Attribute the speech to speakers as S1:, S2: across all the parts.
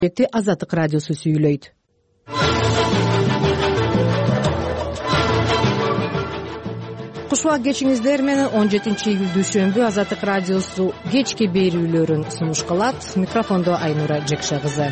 S1: Азаттык радиосу сүйлөйт. Кушубак кечиңиздер менен 17-июль дүйшөмбү Азаттык радиосу кечки берүүлөрүн сунуш кылат. Микрофондо Айнура Жекше кызы.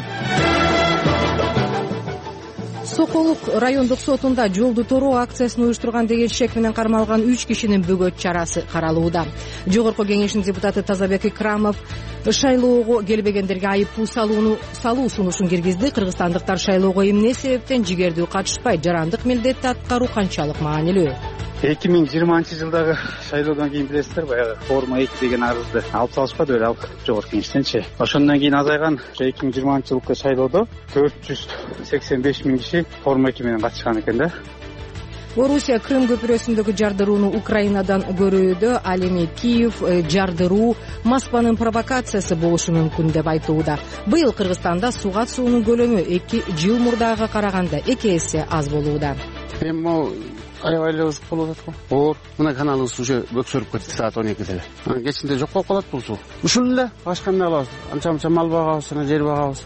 S1: Соколук райондук сотунда жолду тороо акциясын уюштурган деген шек менен кармалган 3 кишинин бөгөт чарасы каралууда. Жогорку кеңештин депутаты Тазабек Икрамов шайлоого келбегендерге айыппул салуу сунушун киргизди. Кыргызстандыктар шайлоого эмне себептен жигердүү катышпайт, жарандык милдетти аткаруу канчалык маанилүү?
S2: 2020-жылдагы шайлоодон кийин билесиздер, баягы форма 2 деген арызды алып салышпады беле, алып жогорку кеңештенчи. Ошондон кийин азайган 2020-жылкы шайлоодо 485 миң киши форма 2 менен катышкан экен да.
S1: Орусия Крым көпүрөсүндөгү жардырууну Украинадан көрүүдө. Ал эми Киев жардыруу Москванын провокациясы болушу мүмкүн деп айтууда. Быйыл Кыргызстанда сууга суунун көлөмү 2 жыл мурдага караганда 2 эсе аз болууда.
S3: Эми аябай эле ушук болуп атат го. Оор мына каналыбыз уже бөксөрүп кетти саат 12-де. Кечинде жок болуп калат бул суу. Ушул эле башка эмне кылабыз? Анча мал багабыз, жер багабыз.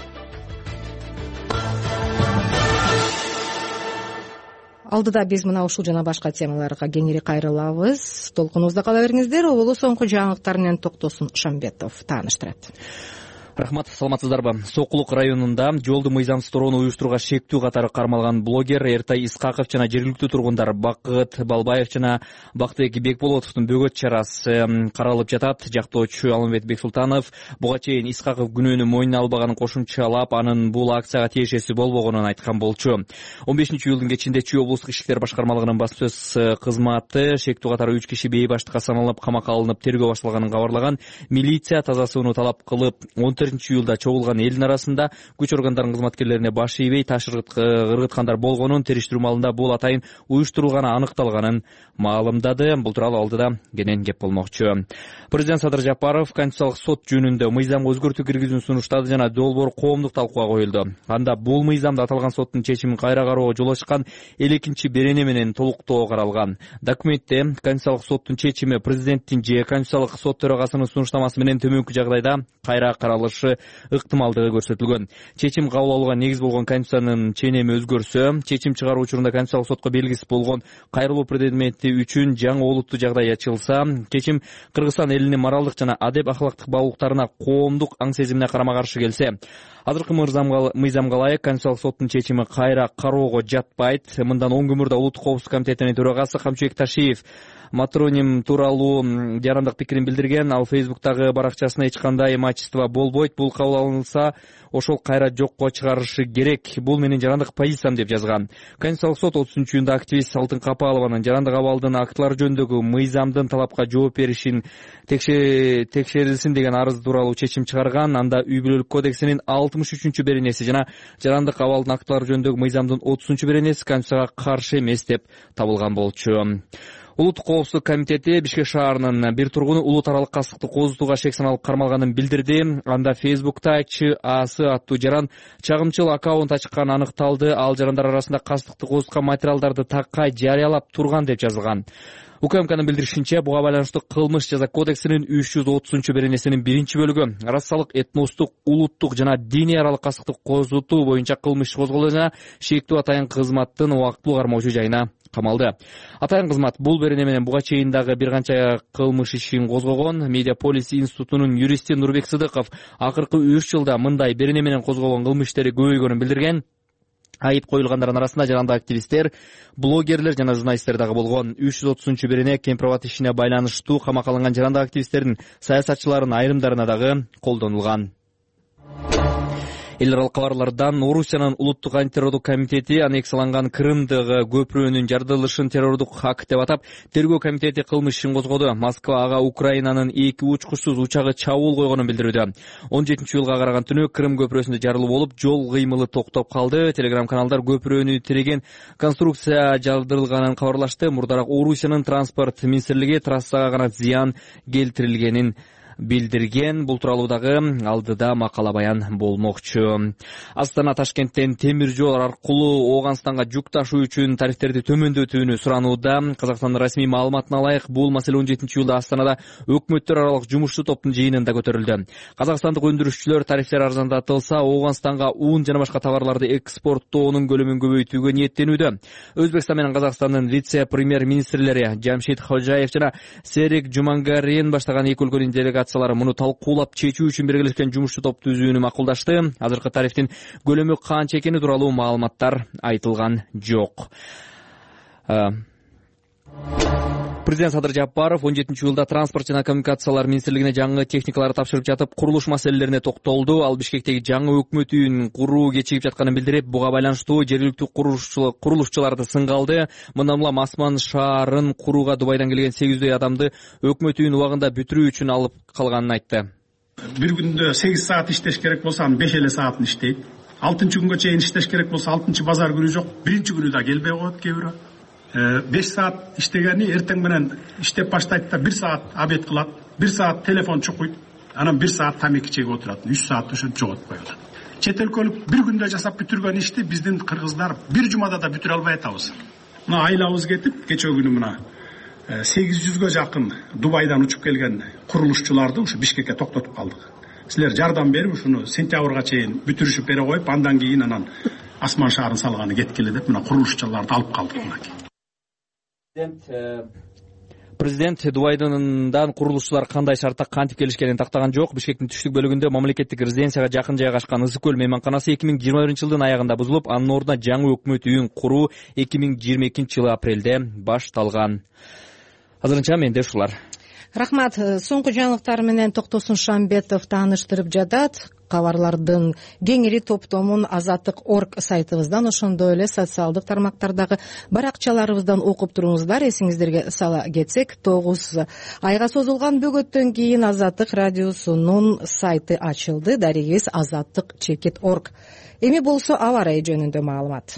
S1: Алдыда биз мына ушул жана башка темаларга кеңири кайрылабыз. Толкунубузда кала бериңиздер. Оболу соңку жаңылыктар менен Токтосун Шамбетов тааныштырат.
S4: Рахмат, саламатсыздарбы? Сокулук районунда жолду мыйзамсыз torоону уюштурууга шектүү катары кармалган блогер Эртай Исхаков жана жергиликтүү тургундар Бакыт Балбаев жана Бактыбек Бекболотовдун бөгөт чарасы каралып жатат. Жактоочу Алмамбет Бексултанов буга чейин Исхаков күнөөнү мойнуна албаганын кошумчалап, анын бул акцияга тиешеси болбогонун айткан болчу. 15-июлдун кечинде Чүй облустук ички иштер башкармалыгынын басма сөз кызматы шектүү катары 3 киши бейбаштыкка саналып камакка алынып тергөө башталганын кабарлаган. Милиция таза сууну талап кылып 14-июлда чогулган элдин арасында күч органдарынын кызматкерлерине баш ийбей таш ыргыткандар болгонун, териштирүү маалында бул атайын уюштурулганы аныкталганын маалымдады. Бул тууралуу алдыда кенен кеп болмокчу. Президент Садыр Жапаров Конституциялык сот жөнүндө мыйзамга өзгөртүү киргизүүнү сунуштады жана долбоор коомдук талкууга коюлду. Анда бул мыйзамда аталган соттун чечимин кайра кароого жол ачкан 2-чи берене менен толуктоо каралган. Документте Конституциялык соттун чечими президенттин же Конституциялык сот төрагасынын сунуштамасы менен төмөнкү жагдайда кайра каралышы ыктымалдыгы көрсөтүлгөн. Чечим кабыл алууга негиз болгон Конституциянын ченеми өзгөрсө, чечим чыгаруу учурунда Конституциялык сотко белгисиз болгон кайрылуу предмети үчүн жаңы олуттуу жагдай ачылса, чечим Кыргызстан элинин моралдык жана адеп ахлактык баалуулуктарына коомдук аң сезимине карама каршы келсе, азыркы мыйзамга ылайык Конституциялык соттун чечими кайра кароого жатпайт. Мындан 10 күн мурда Улуттук коопсуздук комитетинин төрагасы Камчыбек Ташиев Матроним тууралуу жарандык пикирин билдирген. Ал Фейсбуктагы баракчасына эч кандай мачество болбойт, бул кабыл алынса ошол кайра жокко чыгарышы керек. Бул менин жарандык позициям деп жазган. Конституциялык сот 30-июнда активист Алтын Капалованын жарандык абалдын актылары жөнүндөгү мыйзамдын талапка жооп беришин текшерилсин деген арыз тууралуу чечим чыгарган. Анда үй бүлөлүк кодексинин 63-чү беренеси жана жарандык абалдын актылары жөнүндөгү мыйзамдын 30-чү беренеси Конституцияга каршы эмес деп табылган болчу. Улуттук коопсуздук комитети Бишкек шаарынын бир тургуну улут аралык кастыкты козутууга шек саналып кармалганын билдирди. Анда Фейсбукта ЧАС аттуу жаран чагымчыл аккаунт ачканы аныкталды. Ал жарандар арасында кастыкты козуткан материалдарды такай жарыялап турган деп жазылган. УКМКнын билдиришинче, буга байланыштуу кылмыш жаза кодексинин 330-чу беренесинин 1-чи бөлүгү расалык, этностук, улуттук жана диний аралык кастыкты козутуу боюнча кылмыш козголду жана шектүү атайын кызматтын убактылуу кармоочу жайына камалды. Атайын кызмат бул берене менен буга чейин дагы бир канча кылмыш ишин козгогон. Медиаполис институтунун юристи Нурбек Сыдыков акыркы 3 жылда мындай берене менен козголгон кылмыш иштери көбөйгөнүн билдирген. Айып коюлгандардын арасында жарандык активисттер, блогерлер жана журналисттер дагы болгон. 330-чу берене Кемпирабад ишине байланыштуу камакка алынган жарандык активисттердин, саясатчылардын айрымдарына дагы колдонулган. Эл аралык кабарлардан Орусиянын улуттук антитеррорлук комитети аннексияланган Крымдагы көпүрөнүн жарылышын террордук акт деп атап, тергөө комитети кылмыш ишин козгоду. Москва ага Украинанын 2 учкучсуз учагы чабуул койгонун билдирүүдө. 17-июлга караган түнү Крым көпүрөсүндө жарылуу болуп, жол кыймылы токтоп калды. Телеграм-каналдар көпүрөнү тиреген конструкция жардырылганын кабарлашты. Мурдараак Орусиянын транспорт министрлиги трассага гана зыян келтирилгенин билдирген. Бул тууралуу дагы алдыда макала баян болмокчу. Астана Ташкенттен темир жол аркылуу Ооганстанга жүк ташуу үчүн тарифтерди төмөндөтүүнү суранууда. Казакстандын расмий маалыматына ылайык, бул маселе 17-июлда Астанада өкмөттөр аралык жумуштуу топтун жыйынында көтөрүлдү. Казакстандык өндүрүшчүлөр тарифтер арзандатылса, Ооганстанга ун жана башка товарларды экспорттоонун көлөмүн көбөйтүүгө ниеттенүүдө. Өзбекстан менен Казакстандын вице-премьер-министрлери Жамшид Хожаев жана Серик Жумангарин баштаган эки өлкөнүн делегациялары муну талкуулап чечүү үчүн биргелешкен жумуштуу топ түзүүнү макулдашты. Азыркы тарифтин көлөмү канча экени тууралуу маалыматтар айтылган жок. Президент Садыр Жапаров 17-июлда транспорт жана коммуникациялар министрлигине жаңы техникаларды тапшырып жатып, курулуш маселелерине токтолду. Ал Бишкектеги жаңы өкмөт үйүн куруу кечигип жатканын билдирип, буга байланыштуу жергиликтүү курулушчуларды сынга алды. Мындан улам Асман шаарын курууга Дубайдан келген 800 адамды өкмөт үйүн убагында бүтүрүү үчүн алып калганын айтты.
S5: Bir günde 8 saat işleş gerek bolsa 5 saatini işleyip, 6. günge çeyin işleş gerek bolsa 6. pazar günü yok, 1. günü de gelbey koyup kebiri. 5 saat iştegeni erten menen iştep başlayıp da 1 saat abet kılat, 1 saat telefon çokuyup, anam 1 saat tameki çeki oturатын, 3 saat düşün çoğut koyular. Çet өлкөлүк bir günde жасап бүтүргөн ишти биздин кыргыздар bir жумада да бүтүрө албай атабыз. Мына айлабыз кетип, кече күнү мына 800ге жакын Дубайдан учуп келген курулушчуларды ушу Бишкекке токтотуп калдык. Силер жардам берип ушуну сентябрга чейин бүтүрүшүп бере коюп, андан кийин анан Асман шаарын салганы кеткиле деп мына курулушчуларды алып калдык мынакей.
S4: Президент Дубайдан курулушчулар кандай шартта кантип келишкенин тактаган жок. Бишкектин түштүк бөлүгүндө мамлекеттик резиденцияга жакын жайгашкан Ысык көл мейманканасы 2021-жылдын аягында бузулуп, анын ордуна жаңы өкмөт үйүн куруу 2022-жылы апрелде башталган. Азырынча менде ушулар.
S1: Рахмат. Соңку жаңылыктар менен Токтосун Шамбетов тааныштырып жатат. Кабарлардын кеңири топтомун Азаттык.орг сайтыбыздан, ошондой эле социалдык тармактардагы баракчаларыбыздан окуп туруңуздар. Эсиңиздерге сала кетсек, 9 айга созулган бөгөттөн кийин Азаттык радиосунун сайты ачылды. Дарегибиз Азаттык.орg. Эми болсо аба ырайы жөнүндө маалымат.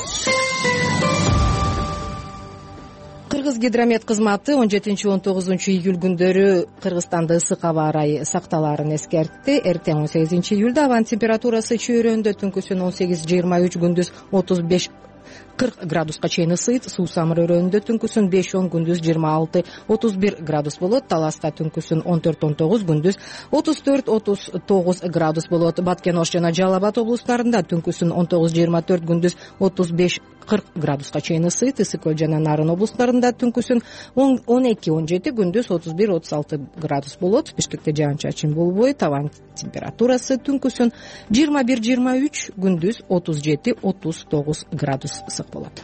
S1: Кыргыз гидромет кызматы 17-19 июль күндөрү Кыргызстанда ысык аба ырайы сакталаарын эскертти. Эртең 18 июлда абанын температурасы чөйрөндө түнкүсүн 18-23, күндүз 35-40 градуска чейин ысыйт. Суу самыр өрөөнүндө түнкүсүн 5-10, күндүз 26-31 градус болот. Таласта түнкүсүн 14-19, күндүз 34-39 градус болот. Баткен Ош жана Жалал Абад облустарында түнкүсүн 19-24, күндүз 35-40 градуска чейин ысыйт. Ысык көл жана Нарын облустарында түнкүсүн 12-17, күндүз 31-36 градус болот. Бишкекте жаан-чачын болбойт. Абанын температурасы түнкүсүн 21-23, күндүз 37-39 градус ысык болот.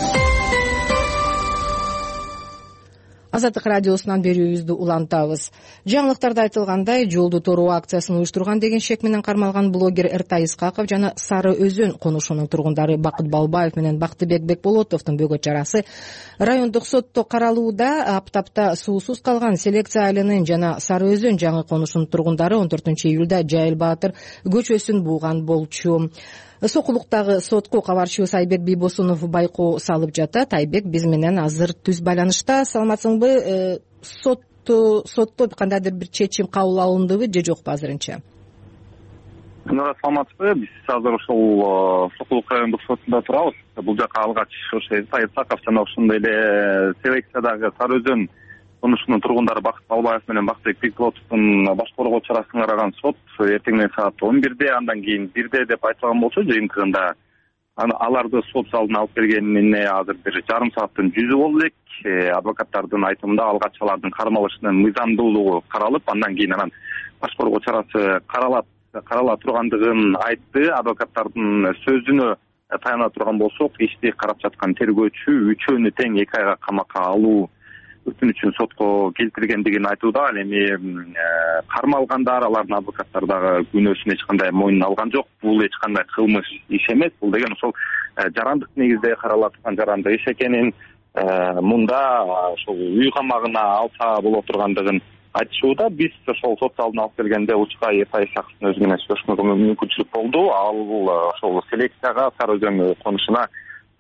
S1: Азаттык радиосунан берүүбүздү улантабыз. Жаңылыктарда айтылгандай, жолду тороо акциясын уюштурган деген шек менен кармалган блогер Эртай Искаков жана Сары Өзөн конушунун тургундары Бакыт Балбаев менен Бактыбек Бекболотовдун бөгөт чарасы райондук сотто каралууда. Аптапта суусуз калган Селекция айылынын жана Сары Өзөн жаңы конушунун тургундары 14-июлда Жайыл Баатыр көчөсүн бууган болчу. Сокулуктагы сотко кабарчыбыз Айбек Бийбосунов байкоо салып жатат. Айбек биз менен азыр түз байланышта. Саламатсыңбы? Сотто кандайдыр бир чечим кабыл алындыбы же жокпу азырынча?
S6: Саламатсызбы? Биз азыр ушул Сокулук райондук сотунда турабыз. Бул жака алгач ошо Эртай Исаков жана ошондой эле селекциядагы Сары Өзөн конушунун тургундары Бакыт Балбаев менен Бактыбек Бекболотовдун баш коргоо чарасын караган сот эртеңден саат 11-де, андан кийин 1-де деп айтылган болчу. Жыйынтыгында аларды сот залына алып келгенине азыр бир жарым сааттын жүзү болду элек. Адвокаттардын айтымында алгач алардын кармалышынын мыйзамдуулугу каралып, андан кийин анан баш коргоо чарасы карала тургандыгын айтты. Адвокаттардын сөзүнө таяна турган болсок, ишти карап жаткан тергөөчү үчөөнү тең 2 айга камакка алуу өтүнүчүн сотко келтиргендигин айтууда. Ал эми кармалгандар, алардын адвокаттары дагы күнөөсүн эч кандай мойнуна алган жок. Бул эч кандай кылмыш иш эмес. Бул деген ошол жарандык негизде карала турган жарандык иш экенин, мында ошол үй камагына алса боло тургандыгын айтышууда. Биз ошол сот залына алып келгенде учка Эртай Исаковдун өзү менен сүйлөшкөнгө мүмкүнчүлүк болду. Ал ошол селекцияга Сары Өзөн конушуна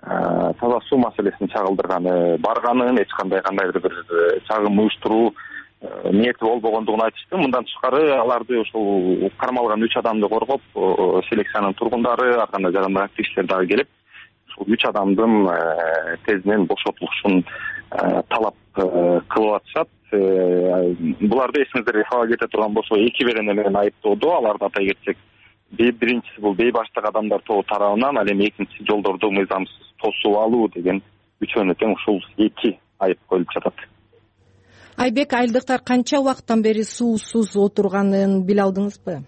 S6: таза суу маселесин чагылдырганы барганын, эч кандайдыр бир чагым уюштуруу ниети болбогондугун айтышты. Мындан тышкары аларды ошол кармалган 3 адамды коргоп, селекциянын тургундары, ар кандай жарандык активисттер дагы келип, ушул 3 адамдын тезинен бошотулушун талап кылып атышат. Буларды эсиңиздерге сала кете турган болсо 2 берене менен айыптоодо. Аларды атай кетсек, биринчиси бул бейбаштык адамдар тобу тарабынан, ал эми экинчиси жолдорду мыйзамсыз тосуп алуу деген үчөөнө тең ушул 2 айып коюлуп жатат.
S1: Айбек, айылдыктар канча убакыттан бери суусуз отурганын биле алдыңызбы?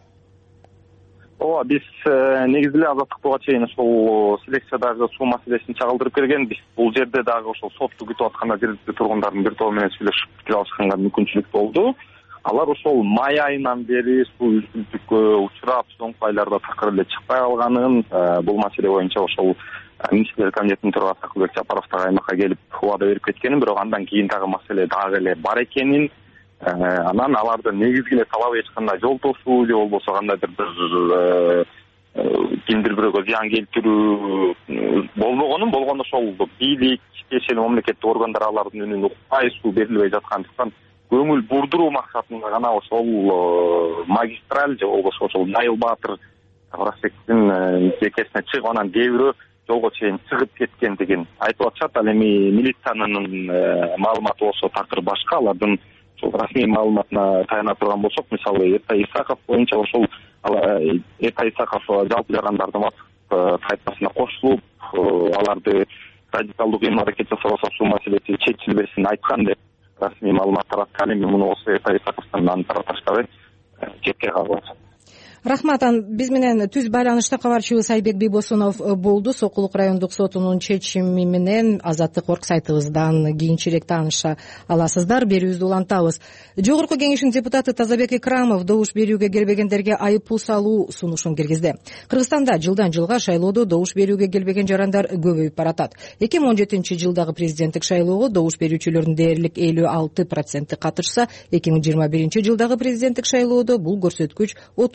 S6: Ооба, биз негизи эле Азаттык буга чейин ошол селекциядагы суу маселесин чагылдырып келгенбиз. Бул жерде дагы ошол сотту күтүп атканда жергиликтүү тургундардын бир тобу менен сүйлөшүп пикир алышканга мүмкүнчүлүк болду. Алар ошол май айынан бери суу үзгүлтүккө учурап, соңку айларда такыр эле чыкпай калганын, бул маселе боюнча ошол министрлер комитетинин төрагасы Акылбек Жапаров дагы аймакка келип убада берип кеткенин, бирок андан кийин дагы маселе дагы эле бар экенин, анан аларды негизги эле талабы эч кандай жол тосуу же болбосо кандайдыр бир кимдир бирөөгө зыян келтирүү болбогонун, болгондо ошол бийлик, тиешелүү мамлекеттик органдар алардын үнүн укпай, суу берилбей жаткандыктан көңүл бурдуруу максатында гана ошол магистраль же болбосо ошол Найыл Баатыр проспектинин жекесине чыгып, анан кээ бирөө жолго чейин чыгып кеткен деген айтып атышат. Ал эми милициянын маалыматы болсо такыр башка. Алардын ошол расмий маалыматына таяна турган болсок, мисалы Эртай Исаков боюнча ошол Эртай Исаков жалпы жарандардын тайпасына кошулуп, аларды радикалдуу кыймыл-аракет жасабаса суу маселеси чечилбесин айткан деп расмий маалымат таратты. Ал эми муну болсо Эртай Исаковдон аны таратышпай четке калып атат.
S1: Рахмат. Биз менен түз байланышта кабарчыбыз Айбек Бийбосунов болду. Сокулук райондук сотунун чечими менен Азаттык орг сайтыбыздан кийинчерээк тааныша аласыздар. Берүүбүздү улантабыз. Жогорку кеңештин депутаты Тазабек Икрамов добуш берүүгө келбегендерге айып пул салуу сунушун киргизди. Кыргызстанда жылдан жылга шайлоодо добуш берүүгө келбеген жарандар көбөйүп баратат. 2017-жылдагы президенттик шайлоого добуш берүүчүлөрдүн дээрлик 56% катышса, 2021-жылдагы президенттик шайлоодо бул көрсөткүч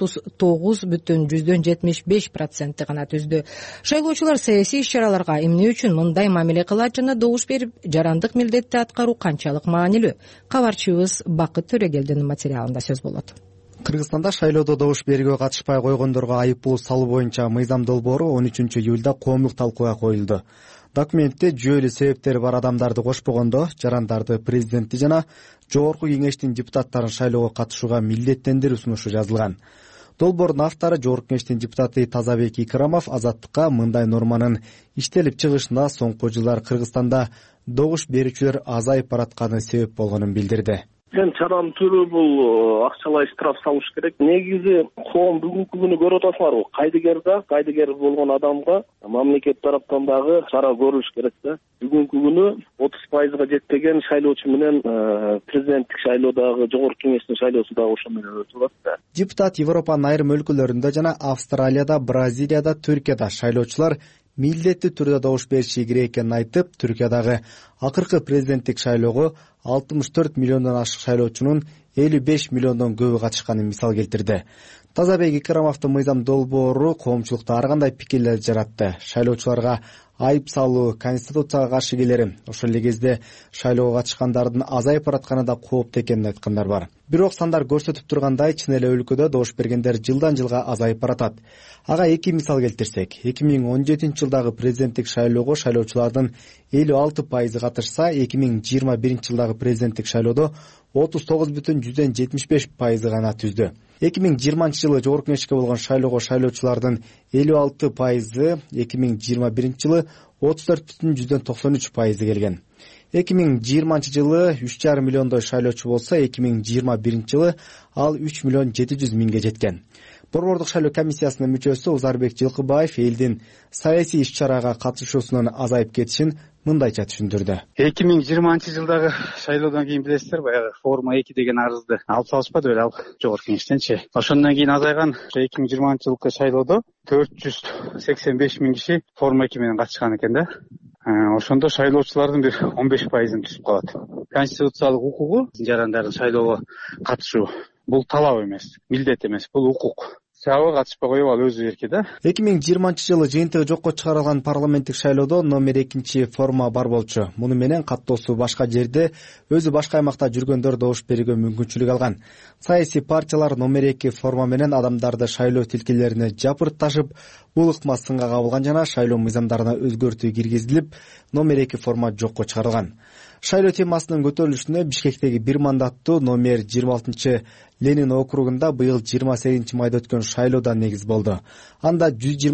S1: 9,75% гана түздү. Шайлоочулар саясий иш-чараларга эмне үчүн мындай мамиле кылат жана добуш берип, жарандык милдетти аткаруу канчалык маанилүү? Кабарчыбыз Бакыт Төрөгелдинин материалында сөз болот.
S7: Кыргызстанда шайлоодо добуш берүүгө катышпай койгондорго айып пул салуу боюнча мыйзам долбоору 13-июлда коомдук талкууга коюлду. Документте жүйөлүү себептери бар адамдарды кошпогондо жарандарды президентти жана жогорку кеңештин депутаттарын шайлоого катышууга милдеттендирүү сунушу жазылган. Долбоордун автору жогорку кеңештин депутаты Тазабек Икрамов Азаттыкка мындай норманын иштелип чыгышына соңку жылдар Кыргызстанда добуш берүүчүлөр азайып баратканы себеп болгонун билдирди.
S8: Чаранын түрү бул акчалай штраф салыш керек. Негизи коом бүгүнкү күнү көрүп атасыңарбы? Кайдыгер болгон адамга мамлекет тараптан дагы чара көрүлүш керек да. Бүгүнкү күнү 30% жетпеген шайлоочу менен президенттик шайлоодагы жогорку кеңештин шайлоосу дагы ошо менен өтүп атат.
S7: Депутат Европанын айрым өлкөлөрүндө жана Австралияда, Бразилияда, Түркияда шайлоочулар милдеттүү түрдө добуш бериши керек экенин айтып, Түркиядагы акыркы президенттик шайлоого 64 миллиондон ашык шайлоочунун 55 миллондон көбү катышканын мисал келтирди. Тазабек Икрамовдун мыйзам долбоору коомчулукта ар кандай пикирлер жаратты. Шайлоочуларга айып салуу конституцияга каршы келери, ошол эле кезде шайлоого катышкандардын азайып баратканы да кооптуу экенин айткандар бар. Бирок сандар көрсөтүп тургандай, чын эле өлкөдө добуш бергендер жылдан жылга азайып баратат. Ага 2 мисал келтирсек, 2017-жылдагы президенттик шайлоого шайлоочулардын 56% катышса, 2021-жылдагы президенттик шайлоодо 39,75% гана түздү. 2020-жылы жогорку кеңешке болгон шайлоого шайлоочулардын 56%, 2021-жылы 34,93% келген. 2020-жылы 3,5 миллиондой шайлоочу болсо, 2021-жылы ал 3 миллион 700 миңге жеткен. Борбордук шайлоо комиссиясынын мүчөсү Узарбек Жылкыбаев элдин саясий иш-чарага катышуусунун азайып кетишин мындайча түшүндүрдү.
S2: 2020-жылдагы шайлоодон кийин билесиздер, баягы форма 2 деген арызды алып салышпады беле ал жогорку кеңештенчи. Ошондон кийин азайган 2020-жылкы шайлоодо 485 миң киши форма 2 менен катышкан экен да. Ошондо шайлоочулардын бир 15%-ын түзүп калат. Конституциялык укугу жарандардын шайлоого катышуу бул талап эмес, милдет эмес, бул укук. жабы катышпай коюп ал өзү эрки да.
S7: 2020-жылы жыйынтыгы жокко чыгарылган парламенттик шайлоодо номер 2 форма бар болчу. Муну менен каттоосу башка жерде, өзү башка аймакта жүргөндөр добуш берүүгө мүмкүнчүлүк алган. Саясий партиялар номер 2 форма менен адамдарды шайлоо тилкелерине жапырташып, бул ыкма сынга кабылган жана шайлоо мыйзамдарына өзгөртүү киргизилип, номер 2 форма жокко чыгарылган. Шайлоо темасынын көтөрүлүшүнө Бишкектеги бир мандаттуу номер 26 Ленин округунда быйыл 28 майда өткөн шайлоодо негиз болду. Анда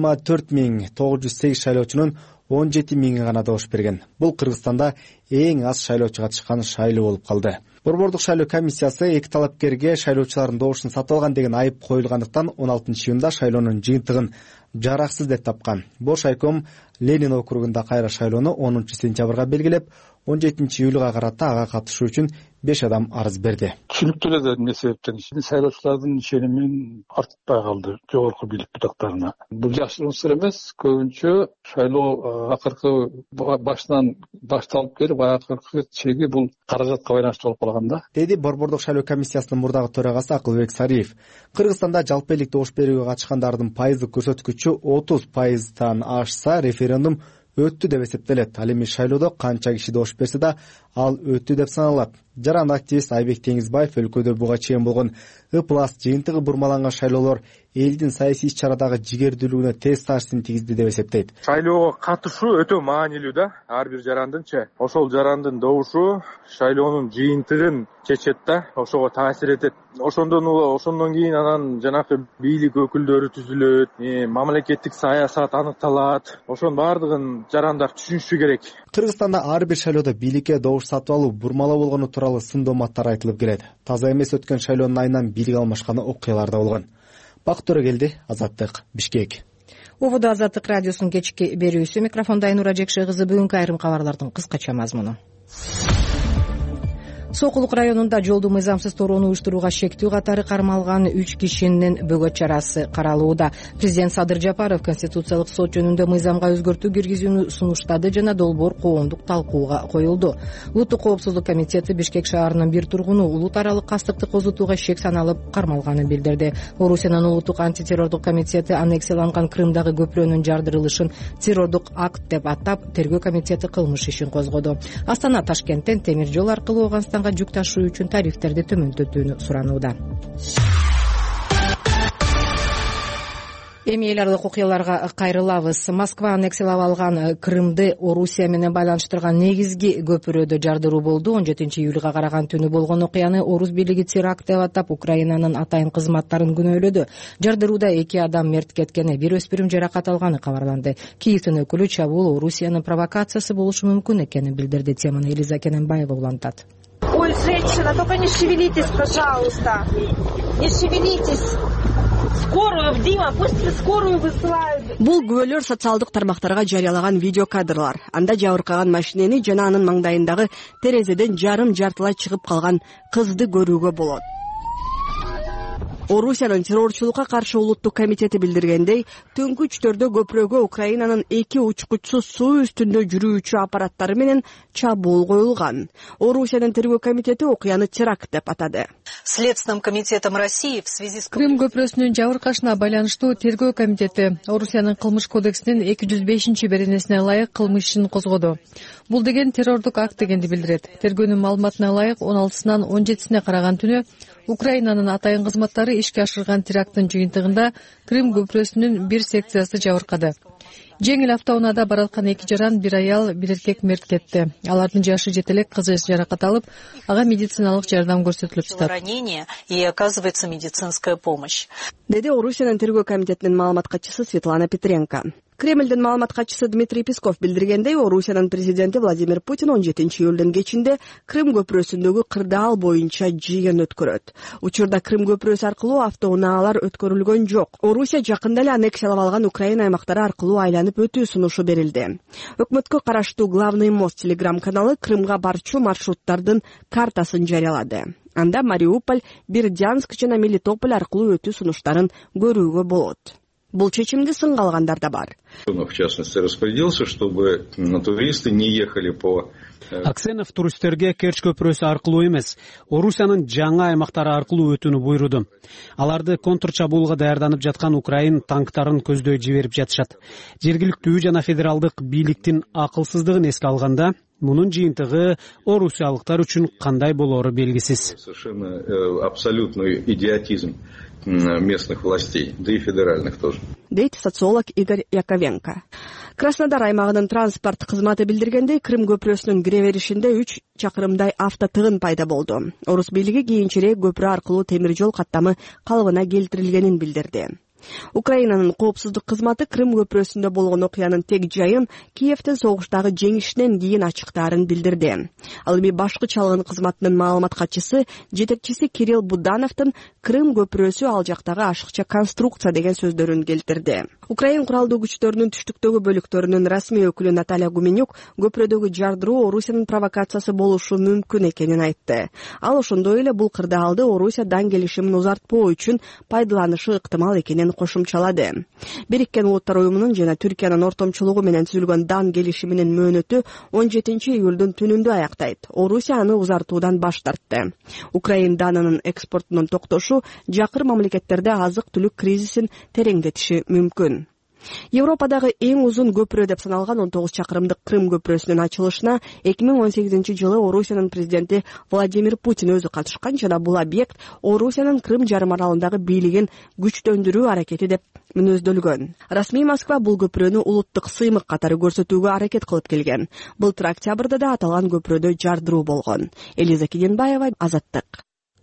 S7: 124.908 шайлоочунун 17.000 гана добуш берген. Бул Кыргызстанда эң аз шайлоочу катышкан шайлоо болуп калды. Борбордук шайлоо комиссиясы эки талапкерге шайлоочулардын добушун сатып алган деген айып коюлгандыктан 16-июнда шайлоонун жыйынтыгын жараксыз деп тапкан. Бош айком Ленин округунда кайра шайлоону 10-сентябрга белгилеп, 17-июлга карата ага катышуу үчүн 5 адам арыз берди.
S9: Түшүнүктүү эле эмне себептен шайлоочулардын ишеними артпай калды жогорку бийлик бутактарына. Бул жакшы нерсе эмес. Көбүнчө шайлоо акыркы башынан башталып келип, акыркы чеги бул каражатка байланыштуу болуп калган да.
S7: Деди Борбордук шайлоо комиссиясынын мурдагы төрагасы Акылбек Сариев. Кыргызстанда жалпы элдик добуш берүүгө катышкандардын пайыздык көрсөткүчү 30%тан ашса референдум өттү деп эсептелет. Ал эми шайлоодо канча киши добуш берсе да ал өттү деп саналат. Жаран активист Айбек Теңизбаев өлкөдө буга чейин болгон ыплас жыйынтыгы бурмаланган шайлоолор элдин саясий иш-чарадагы жигердүүлүгүнө тез таасирин тийгизди деп эсептейт.
S10: Шайлоого катышуу өтө маанилүү да. Ар бир жарандынчы ошол жарандын добушу шайлоонун жыйынтыгын чечет да, ошого таасир этет. Ошондон кийин анан жанакы бийлик өкүлдөрү түзүлөт, мамлекеттик саясат аныкталат. Ошонун баардыгын жарандар түшүнүшү керек.
S7: Кыргызстанда ар бир шайлоодо бийликке добуш сатып алуу, бурмалоо болгону тууралуу сын дооматтар айтылып келет. Таза эмес өткөн шайлоонун айынан бийлик алмашкан окуялар да болгон. Бактыра келди, Азаттык, Бишкек.
S1: Ободо Азаттык радиосунун кечки берүүсү. Микрофондо Айнура Жекше кызы. Бүгүнкү айрым кабарлардын кыскача мазмуну. Сокулук районунда жолду мыйзамсыз torooну уюштурууга шектүү катары кармалган 3 кишинин бөгөт чарасы каралууда. Президент Садыр Жапаров Конституциялык сот жөнүндө мыйзамга өзгөртүү киргизүүнү сунуштады жана долбоор коомдук талкууга коюлду. Улуттук коопсуздук комитети Бишкек шаарынын бир тургуну улут аралык кастыкты козутууга шек саналып кармалганын билдирди. Орусиянын улуттук антитеррордук комитети аннексияланган Крымдагы көпүрөнүн жардырылышын террордук акт деп атап, тергөө комитети кылмыш ишин козгоду. Астана Ташкенттен темир жол аркылуу Ооганстанга жүк ташуу үчүн тарифтерди төмөндөтүүнү суранууда. Эми эл аралык окуяларга кайрылабыз. Москва аннексиялап алган Крымды Орусия менен байланыштырган негизги көпүрөдө жардыруу болду. 17-июлга караган түнү болгон окуяны орус бийлиги теракт деп атап, Украинанын атайын кызматтарын күнөөлөдү. Жардырууда 2 адам мерт кеткени, бир өспүрүм жаракат алганы кабарланды. Киевдин өкүлү чабуул Орусиянын провокациясы болушу мүмкүн экенин билдирди. Теманы Элиза Кененбаева улантат.
S11: Ой, женщина, только не шевелитесь, пожалуйста. Не шевелитесь. Скорую, Дима, пусть скорую высылают.
S12: Бул күбөлөр социалдык тармактарга жарыялаган видео кадрлар. Анда жабыркаган машинени жана анын маңдайындагы терезеден жарым-жартылай чыгып калган кызды көрүүгө болот. Орусиянын террорчулукка каршы улуттук комитети билдиргендей, түнкү 3-төрдө көпүрөгө Украинанын 2 учкучсуз суу үстүндө жүрүүчү аппараттары менен чабуул коюлган. Орусиянын тергөө комитети окуяны теракт деп атады.
S13: Следственным комитетом России в связи с
S14: Крым көпүрөсүнүн жабыркашына байланыштуу тергөө комитети Орусиянын кылмыш кодексинин 205-беренесине ылайык кылмыш ишин козгоду. Бул деген террордук акт дегенди билдирет. Тергөөнүн маалыматына ылайык 16-сынан 17-сине караган түнү Украинанын атайын кызматтары ишке ашырган теракттын жыйынтыгында Крым көпүрөсүнүн бир секциясы жабыркады. Жеңил автоунаада бараткан 2 жаран, 1 аял, 1 эркек мерт кетти. Алардын жашы жете элек, кызы жаракат алып, ага медициналык жардам көрсөтүлүп жатат.
S13: Ранение и оказывается медицинская помощь.
S12: Деди Орусиянын тергөө комитетинин маалымат катчысы Светлана Петренко. Кремлдин маалымат катчысы Дмитрий Песков билдиргендей, Орусиянын президенти Владимир Путин 17-июлдун кечинде Крым көпүрөсүндөгү кырдаал боюнча жыйын өткөрөт. Учурда Крым көпүрөсү аркылуу автоунааlar өткөрүлгөн жок. Орусия жакында эле аннексиялап алган Украина аймактары аркылуу айланып өтүү сунушу берилди. Өкмөткө караштуу Главный мост телеграм-каналы Крымга барчу маршруттардын картасын жарыялады. Анда Мариуполь, Бердянск жана Мелитополь аркылуу өтүү сунуштарын көрүүгө болот. Бул чечимди сынга алгандар да бар.
S15: В частности, распорядился, чтобы туристы не ехали по...
S16: Аксенов туристтерге Керчь көпүрөсү аркылуу эмес, Орусиянын жаңа аймактары аркылуу өтүүнү буйруду. Аларды контрчабуулга даярданып жаткан Украин танктарын көздөй жиберип жатышат. Жергиликтүү жана федералдык бийликтин акылсыздыгын эске алганда, мунун жыйынтыгы орусиялыктар үчүн кандай болору белгисиз.
S15: Совершенно абсолютный идиотизм местных властей, да и федеральных тоже.
S12: Дейт социолог Игорь Яковенко. Краснодар аймагынын транспорт кызматы билдиргендей, Крым көпүрөсүнүн кире беришинде 3 чакырымдай автотыгын пайда болду. Орус бийлиги кийинчерээк көпүрө аркылуу темир жол каттамы калыбына келтирилгенин билдирди. Украинанын коопсуздук кызматы Крым көпүрөсүндө болгон окуянын тек жайын Киевдин согуштагы жеңишинен кийин ачыктаарын билдирди. Ал эми башкы чалгын кызматынын маалымат катчысы, жетекчиси Кирилл Будановдун Крым көпүрөсү ал жактагы ашыкча конструкция деген сөздөрүн келтирди. Украин куралдуу күчтөрүнүн түштүктөгү бөлүктөрүнүн расмий өкүлү Наталья Гуменюк көпүрөдөгү жардыруу Орусиянын провокациясы болушу мүмкүн экенин айтты. Ал ошондой эле бул кырдаалды Орусия дан келишимин узартпоо үчүн пайдаланышы ыктымал экенин кошумчалады. Бириккен Улуттар уюмунун жана Түркиянын ортомчулугу менен түзүлгөн дан келишиминин мөөнөтү 17-июлдун түнүндө аяктайт. Орусия аны узартуудан баш тартты. Украин данынын экспортунун токтошу жакыр мамлекеттерде азык-түлүк кризисин тереңдетиши мүмкүн. Европадагы эң узун көпүрө деп саналган 19 чакырымдык Крым көпүрөсүнүн ачылышына 2018-жылы Орусиянын президенти Владимир Путин өзү катышкан жана бул объект Орусиянын Крым жарым аралындагы бийлигин күчтөндүрүү аракети деп мүнөздөлгөн. Расмий Москва бул көпүрөнү улуттук сыймык катары көрсөтүүгө аракет кылып келген. Былтыр октябрда да аталган көпүрөдө жардыруу болгон. Элиза Кеденбаева, Азаттык.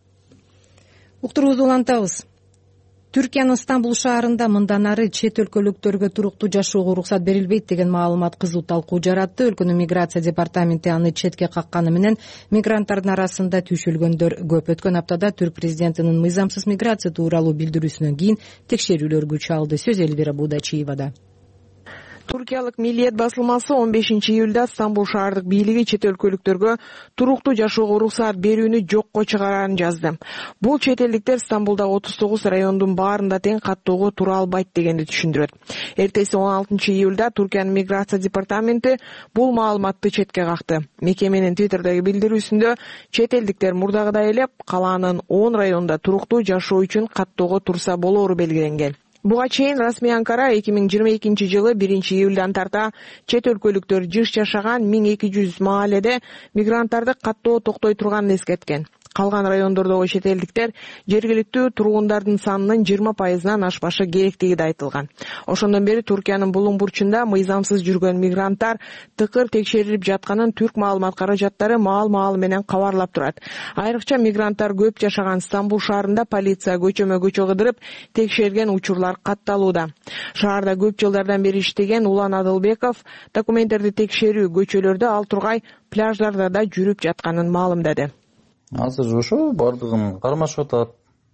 S1: Уктуруубузду улантабыз. Түркиянын Стамбул шаарында мындан ары чет өлкөлүктөргө туруктуу жашоого уруксат берилбейт деген маалымат кызуу талкуу жаратты. Өлкөнүн миграция департаменти аны четке какканы менен мигранттардын арасында түйшүлгөндөр көп. Өткөн аптада түрк президентинин мыйзамсыз миграция тууралуу билдирүүсүнөн кийин текшерүүлөр күч алды. Сөз Элвира Будачиевада.
S17: Туркиялык Миллиет басылмасы 15-июлда Стамбул шаардык бийлиги чет өлкөлүктөргө туруктуу жашоого уруксат берүүнү жокко чыгарарын жазды. Бул чет элдиктер Стамбулдагы 39 райондун баарында тең каттоого тура албайт дегенди түшүндүрөт. Эртеси 16-июлда Туркиянын миграция департаменти бул маалыматты четке какты. Мекеменин Твиттердеги билдирүүсүндө чет элдиктер мурдагыдай эле калаанын 10 районунда туруктуу жашоо үчүн каттоого турса болоору белгиленген. Буга чейин расмий Анкара 2022-жылы 1-июлдан тарта чет өлкөлүктөр жыш жашаган 1200 мааледе мигранттарды каттоо токтой турганын эскерткен. Калган райондордогу чет элдиктер жергиликтүү тургундардын санынын 20%-нан ашпашы керектиги да айтылган. Ошондон бери Туркиянын булуң бурчунда мыйзамсыз жүргөн мигранттар тыкыр текшерилип жатканын түрк маалымат каражаттары маал менен кабарлап турат. Айрыкча мигранттар көп жашаган Стамбул шаарында полиция көчөмө-көчө кыдырып текшерген учурлар катталууда. Шаарда көп жылдардан бери иштеген Улан Адылбеков документтерди текшерүү, көчөлөрдө ал тургай пляждарда да жүрүп жатканын маалымдады.
S18: Азыр ошо бардыгын кармашып атат.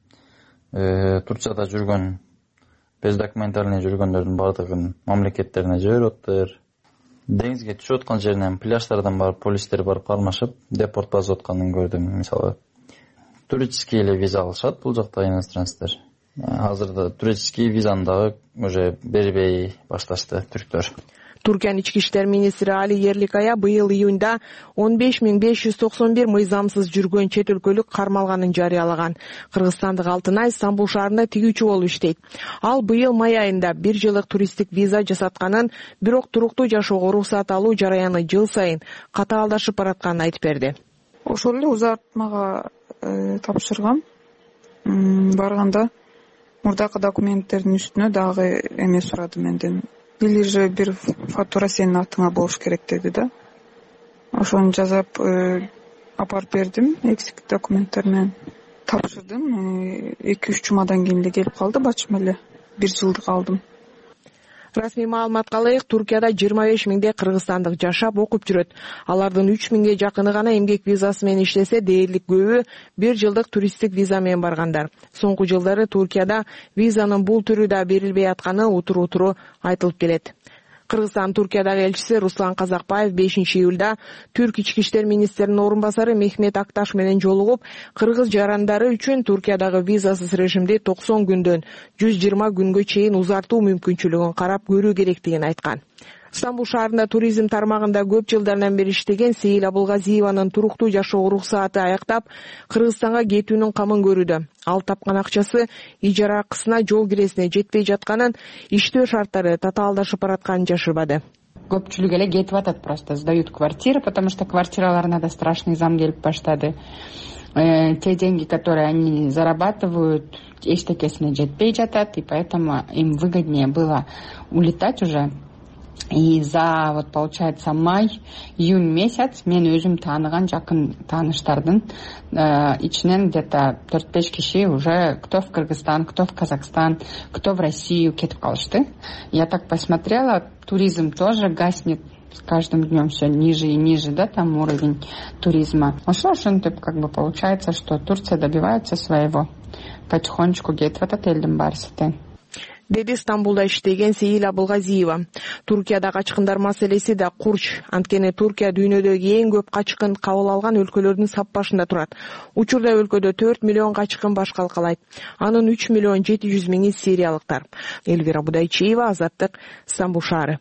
S18: Турцияда жүргөн, бездокументарный жүргөндөрдүн бардыгын мамлекеттерине жиберип атыптыр. Деңизге түшүп аткан жеринен пляждардан барып полистер барып кармашып, депорт басып атканын көрдүм. Мисалы, туристский эле виза алышат бул жакта иностранцтар. Азырда туристский визаны дагы уже бербей башташты түрктөр.
S17: Туркиянын ички иштер министри Али Ерликая быйыл июнда 15591 мыйзамсыз жүргөн чет өлкөлүк кармалганын жарыялаган. Кыргызстандык Алтынай Стамбул шаарында тигүүчү болуп иштейт. Ал быйыл май айында 1 жылдык туристтик виза жасатканын, бирок туруктуу жашоого уруксат алуу жараяны жыл сайын катаалдашып баратканын айтып берди.
S19: Ошол эле узартмага тапшыргам. Барганда мурдакы документтердин үстүнө дагы эме сурады менден. Или же бир фатура сенин атыңа болуш керек деди да. Ошону жазап апарып бердим, эксик документтер менен тапшырдым. 2-3 жумадан кийин эле келип калды, бачым эле 1 жылдык алдым.
S17: Расмий маалыматка ылайык, Туркияда 25 миңдей кыргызстандык жашап окуп жүрөт. Алардын 3 миңге жакыны гана эмгек визасы менен иштесе, дээрлик көбү 1 жылдык туристтик виза менен баргандар. Соңку жылдары Туркияда визанын бул түрү да берилбей атканы утуру айтылып келет. Кыргызстан Туркиядагы элчиси Руслан Казакбаев 5-июлда Түрк ички иштер министринин орун басары Мехмет Акташ менен жолугуп, кыргыз жарандары үчүн Туркиядагы визасыз режимди 90 күндөн 120 күнгө чейин узартуу мүмкүнчүлүгүн карап көрүү керектигин айткан. Стамбул шаарында туризм тармагында көп жылдардан бери иштеген Сейил Абылгазиеванын туруктуу жашоо уруксааты аяктап, Кыргызстанга кетүүнүн камын көрүүдө. Ал тапкан акчасы ижара акысына, жол киресине жетпей жатканын, иштөө шарттары татаалдашып баратканын жашырбады.
S20: Көпчүлүк эле кетип атат, просто сдают квартиры, потому что квартираларына да страшный зам келип баштады. Те деньги, которые они зарабатывают, эчтекесине жетпей жатат, и поэтому им выгоднее было улетать уже. И за, получается, май-июнь месяц мен өзүм тааныган жакын тааныштардын ичинен где-то 4-5 киши уже кто в Кыргызстан, кто в Казахстан, кто в Россию кетип калышты. Я так посмотрела, туризм тоже гаснет. С каждым днем все ниже и ниже, да, там уровень туризма. Ошентип получается, что Турция добивается своего. Потихонечку кетип атат элдин баарысы.
S17: Деди Стамбулда иштеген Сейил Абылгазиева. Туркияда качкындар маселеси да курч. Анткени Туркия дүйнөдөгү эң көп качкын кабыл алган өлкөлөрдүн саппашында турат. Учурда өлкөдө 4 миллион качкын баш калкалайт. Анын 3 миллион 700 миңи сириялыктар. Элвира Будайчиева, Азаттык, Стамбул шаары.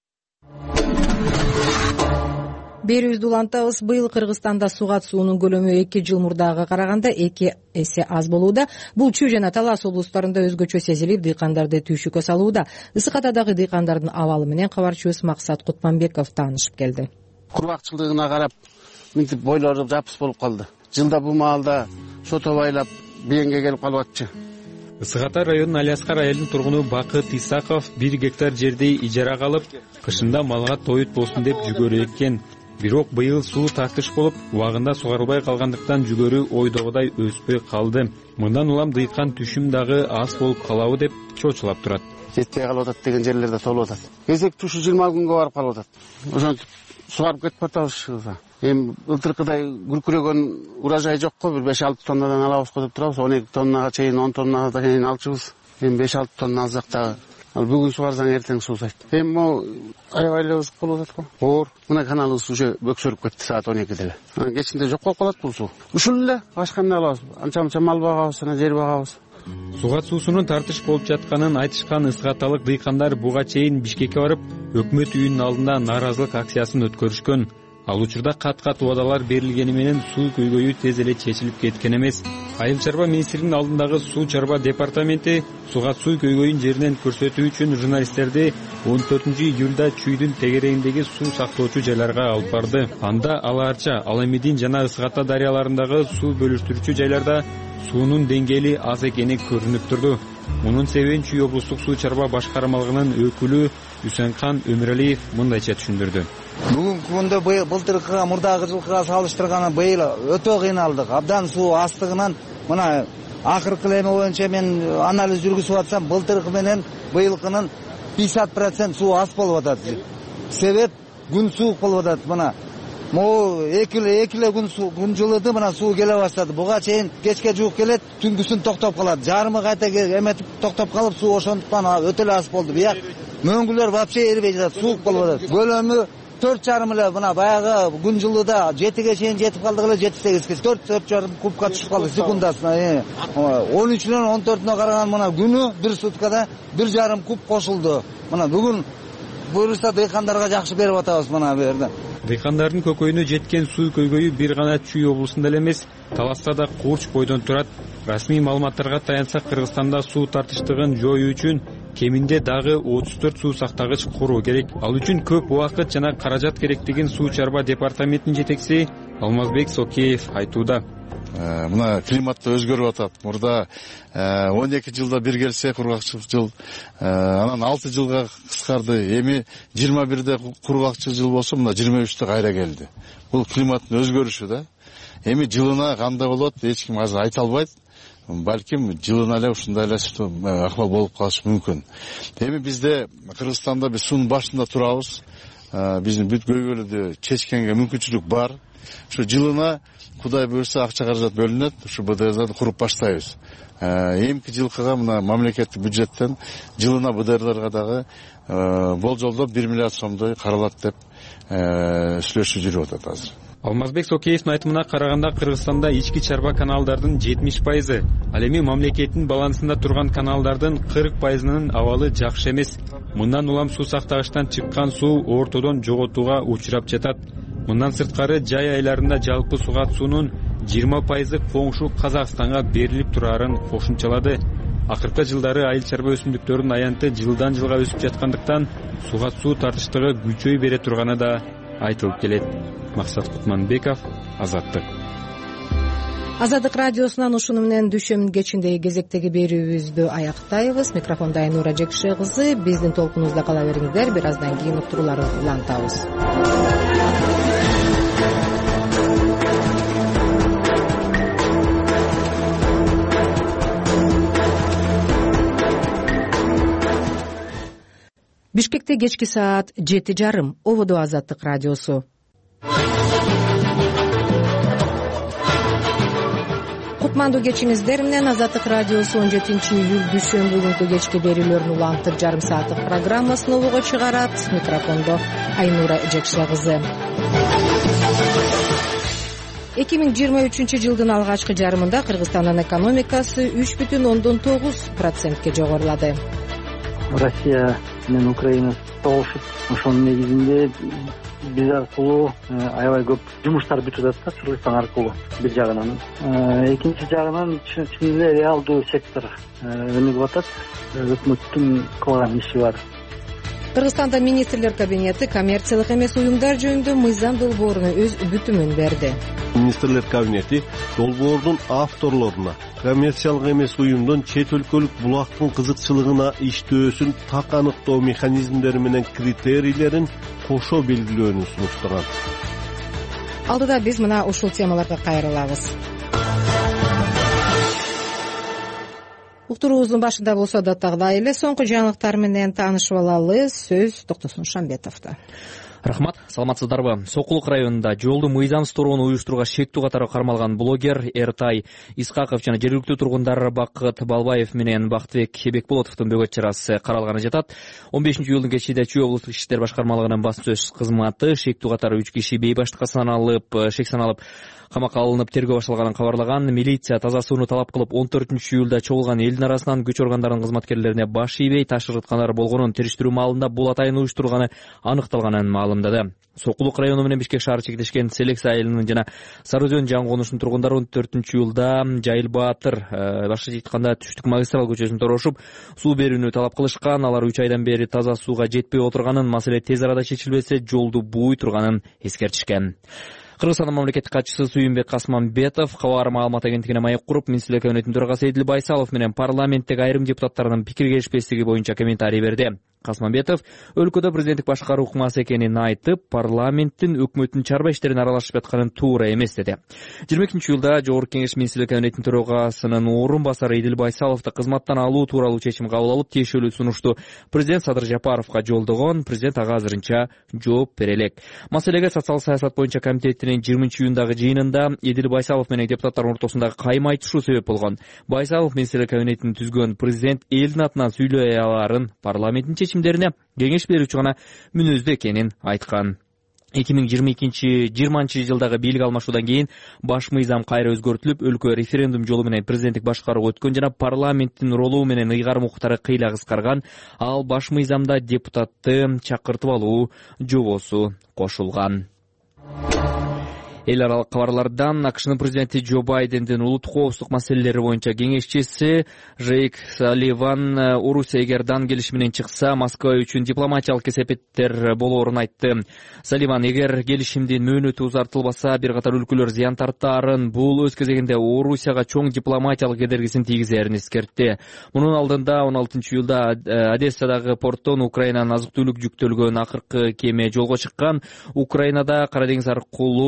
S1: Берүүбүздү улантабыз. Быйыл Кыргызстанда сугат суунун көлөмү 2 жыл мурдага караганда 2 эсе аз болууда. Бул Чүй жана Талас облустарында өзгөчө сезилип, дыйкандарды түйшүккө салууда. Ысык Атадагы дыйкандардын абалы менен кабарчыбыз Максат Кутманбеков таанышып келди.
S3: Кургакчылыгына карап, мынтип бойлору жапыс болуп калды. Жылда бул маалда шото байлап бийенге келип калып атчы.
S21: Ысык Ата районунун Алиаскар айылынын тургуну Бакыт Исаков 1 гектар жерди ижарага алып, кышында малга тоют болсун деп жүгөрү эккен. Бирок быйыл суу тартыш болуп, убагында сугарылбай калгандыктан жүгөрү ойдогудай өспөй калды. Мындан улам дыйкан түшүм дагы аз болуп калабы деп чочулап турат.
S3: Жетпей калып атат деген жерлерде толуп атат. Кезек түшү 20 күнгө барып калып атат. Ошентип сугарып кетип атабыз. Эми ылтыркыдай күркүрөгөн урожай жок го, 5-6 тоннадан алабыз го деп турабыз. 12 тоннага чейин, 10 тоннага чейин алчубыз. Эми 5-6 тонна алсак дагы ал бүгүн сугарсаң эртең суусайт. Эми могу аябай эле узук болуп атат го. Оор. Мына каналыбыз уже бөксөрүп кетти саат 12-де эле. Кечинде жок болуп калат бул суу. Ушул эле башка эмне кылабыз? Анча-мынча мал багабыз, жер багабыз.
S21: Сугат суусунун тартыш болуп жатканын айтышкан ысык аталык дыйкандар буга чейин Бишкекке барып, өкмөт үйүнүн алдында нааразылык акциясын өткөрүшкөн. Ал учурда кат-кат убадалар берилгени менен суу көйгөйү тез эле чечилип кеткен эмес. Айыл чарба министринин алдындагы суу чарба департаменти сугат суу көйгөйүн жеринен көрсөтүү үчүн журналисттерди 14-июлда Чүйдүн тегерегиндеги суу сактоочу жайларга алып барды. Анда Аларча, Аламидин жана Ысык Ата дарыяларындагы суу бөлүштүрүүчү жайларда суунун деңгээли аз экени көрүнүп турду. Мунун себебин Чүй облустук суу чарба башкармалыгынын өкүлү Үсенкан Өмүралиев мындайча түшүндүрдү.
S22: Бүгүнкү күндө былтыркыга, мурдагы жылкыга салыштырганда быйыл өтө кыйналдык. Абдан суу астыгынан мына акыркы эме боюнча мен анализ жүргүзүп атсам, былтыркы менен быйылкынын 50% суу аз болуп атат. Себеп күн суук болуп атат. Мына могу экиле күн жылыды, мына суу келе баштады. Буга чейин кечке жуук келет, түнкүсүн токтоп калат. Жарымы кайта эметип токтоп калып, суу ошондуктан өтө эле аз болду. Бияк мөңгүлөр вообще эрбей жатат, суук болуп атат. Көлөмү 4,5 эле, мына баягы күн жылыда 7ге чейин жетип калдык эле, 7-8ге 4,5 кубка түшүп калды секундасына. 13-дөн 14-үнө караган мына күнү 1 суткада 1,5 куб кошулду. Мына бүгүн буюрса дыйкандарга жакшы берип атабыз мына бу жерде.
S21: Дыйкандардын көкөйүнө жеткен суу көйгөйү бир гана Чүй облусунда эле эмес, Таласта да курч бойдон турат. Расмий маалыматтарга таянсак, Кыргызстанда суу тартыштыгын жоюу үчүн кеминде дагы 34 суу сактагыч куруу керек. Ал үчүн көп убакыт жана каражат керектигин суу чарба департаментинин жетекчиси Алмазбек Сокеев айтууда.
S23: Мына климатта өзгөрүп атат. Мурда 12 жылда бир келсе кургакчыл жыл, анан 6 жылга кыскарды. Эми 21-де кургакчыл жыл болсо, мына 23-те кайра келди. Бул климаттын өзгөрүшү да. Эми жылына кандай болот, эч ким азыр айта албайт. Балким жылына эле ушундай эле акыбал болуп калышы мүмкүн. Эми бизде Кыргызстанда биз суунун башында турабыз. Биздин бүт көйгөйлөрдү чечкенге мүмкүнчүлүк бар. Ушу жылына Кудай буйрса акча каражат бөлүнөт, ушу БДРди куруп баштайбыз. Эмки жылкыга мына мамлекеттик бюджеттен жылына БДРларга дагы болжолдо 1 миллиард сомдой каралат деп сүйлөшүү жүрүп атат азыр.
S21: Алмазбек Сокеевдин айтымына караганда Кыргызстанда ички чарба каналдардын 70%, ал эми мамлекеттин балансында турган каналдардын 40%нын абалы жакшы эмес. Мындан улам суу сактагычтан чыккан суу ортодон жоготууга учурап жатат. Мындан сырткары жай айларында жалпы сугат суунун 20% фоңшу Казакстанга берилип турарын кошумчалады. Акыркы жылдары айыл чарба өсүмдүктөрүнүн аянты жылдан жылга өсүп жаткандыктан сугат суу тартыштыгы күчөй бере турганы да айтылып келет. Максат Кутманбеков, Азаттык.
S1: Азаттык радиосунан ушуну менен дүйшөмүн кечиндеги кезектеги берүүбүздү аяктайбыз. Микрофондо Айнура Жекше кызы. Биздин толкунубузда кала бериңиздер. Бир аздан кийин уктурууларды улантабыз. Бишкекте кечки саат 7:30. Ободо Азаттык радиосу. Кутмандуу кечиңиздер менен Азаттык радиосу 17-июль дүйшөмбү күнкү кечки берүүлөрүн улантып, жарым сааттык программасын улууга чыгарат. Микрофондо Айнура Жекше кызы. 2023 жылдын алгачкы жарымында Кыргызстандын экономикасы 3,9%ке жогорулады.
S4: Россия менен Украина согушуп, ошонун негизинде биз аркылуу аябай көп жумуштар бүтүп атат да, Кыргызстан аркылуу бир жагынан. Экинчи жагынан чын эле реалдуу сектор өнүгүп атат. Өкмөттүн кылган иши бар.
S1: Кыргызстанда министрлер кабинети коммерциялык эмес уюмдар жөнүндө мыйзам долбооруна өз бүтүмүн берди.
S5: Министрлер кабинети долбоордун авторлоруна коммерциялык эмес уюмдун чет өлкөлүк булактын кызыкчылыгына иштөөсүн так аныктоо механизмдери менен критерийлерин кошо белгилөөнү сунуштурган.
S1: Алдыда биз мына ушул темаларга кайрылабыз. Уктуруубуздун башында болсо даттагыдай эле соңку жаңылыктар менен таанышып алалы. Сөз Токтосун Шамбетовдо.
S6: Рахмат, саламатсыздарбы? Сокулук районунда жолду мыйзамсыз тороonu уюштурууга шектүү катары кармалган блогер Эртай Исхаков жана жергиликтүү тургундар Бакыт Балбаев менен Бактыбек Бекболотовдун бөгөт чарасы каралганы жатат. 15-июлдун кечинде Чүй облустук иштер башкармалыгынын басма сөз кызматы шектүү катары 3 киши бейбаштыкка шек саналып камакка алынып тергөө башталганын кабарлаган. Милиция таза сууну талап кылып 14-июлда чогулган элдин арасынан күч органдарынын кызматкерлерине баш ийбей ташырткандар болгонун, териштирүү маалында бул атайын уюштурганы аныкталганын маалымдады. Сокулук району менен Бишкек шаары чектешкен Селекс айылынын жана Сары Өзөн жаңы конушунун тургундары 14-июлда Жайыл Баатыр, башкача айтканда Түштүк магистрал көчөсүн торошуп, суу берүүнү талап кылышкан. Алар 3 айдан бери таза сууга жетпей отурганын, маселе тез арада чечилбесе жолду бууй турганын эскертишкен. Кыргызстандын мамлекеттик катчысы Сүйүнбек Касманбетов кабар маалымат агенттигине маек куруп, Министрлер кабинетинин төрагасы Эдил Байсалов менен парламенттеги айрым депутаттарынын пикир келишпестиги боюнча комментарий берди. Касманбетов өлкөдө президенттик башкаруу ыкмасы экенин айтып, парламенттин өкмөттүн чарба иштерине аралашып жатканын туура эмес деди. 22-июлда Жогорку Кеңеш Министрлер кабинетинин төрагасынын орун басары Эдил Байсаловду кызматтан алуу тууралуу чечим кабыл алып, тиешелүү сунушту президент Садыр Жапаровго жолдогон. Президент ага азырынча жооп бере элек. Маселеге социалдык саясат боюнча комитеттин 20-июндагы жыйынында Эдил Байсалов менен депутаттардын ортосундагы кайма айтышуу себеп болгон. Байсалов Министрлер кабинетин түзгөн президент элдин атынан сүйлөй аларын парламенттин чечимдерине кеңеш берүүчү гана мүнөздүү экенин айткан. 2020 жылдагы бийлик алмашуудан кийин баш мыйзам кайра өзгөртүлүп, өлкө референдум жолу менен президенттик башкарууга өткөн жана парламенттин ролу менен ыйгарым укуктары кыйла кыскарган. Ал баш мыйзамда депутатты чакыртып алуу жобосу кошулган. Эл аралык кабарлардан АКШнын президенти Джо Байдендин улуттук коопсуздук маселелери боюнча кеңешчиси Джейк Салливан Орусия эгердан келишим менен чыкса, Москва үчүн дипломатиялык кесепеттер болоорун айтты. Салливан эгер келишимдин мөөнөтү узартылбаса, бир катар өлкөлөр зыян тартаарын, бул өз кезегинде Орусияга чоң дипломатиялык кедергисин тийгизерин эскертти. Мунун алдында 16-июлда Одессадагы порттон Украинанын азык-түлүк жүктөлгөн акыркы кеме жолго чыккан. Украинада Кара деңиз аркылуу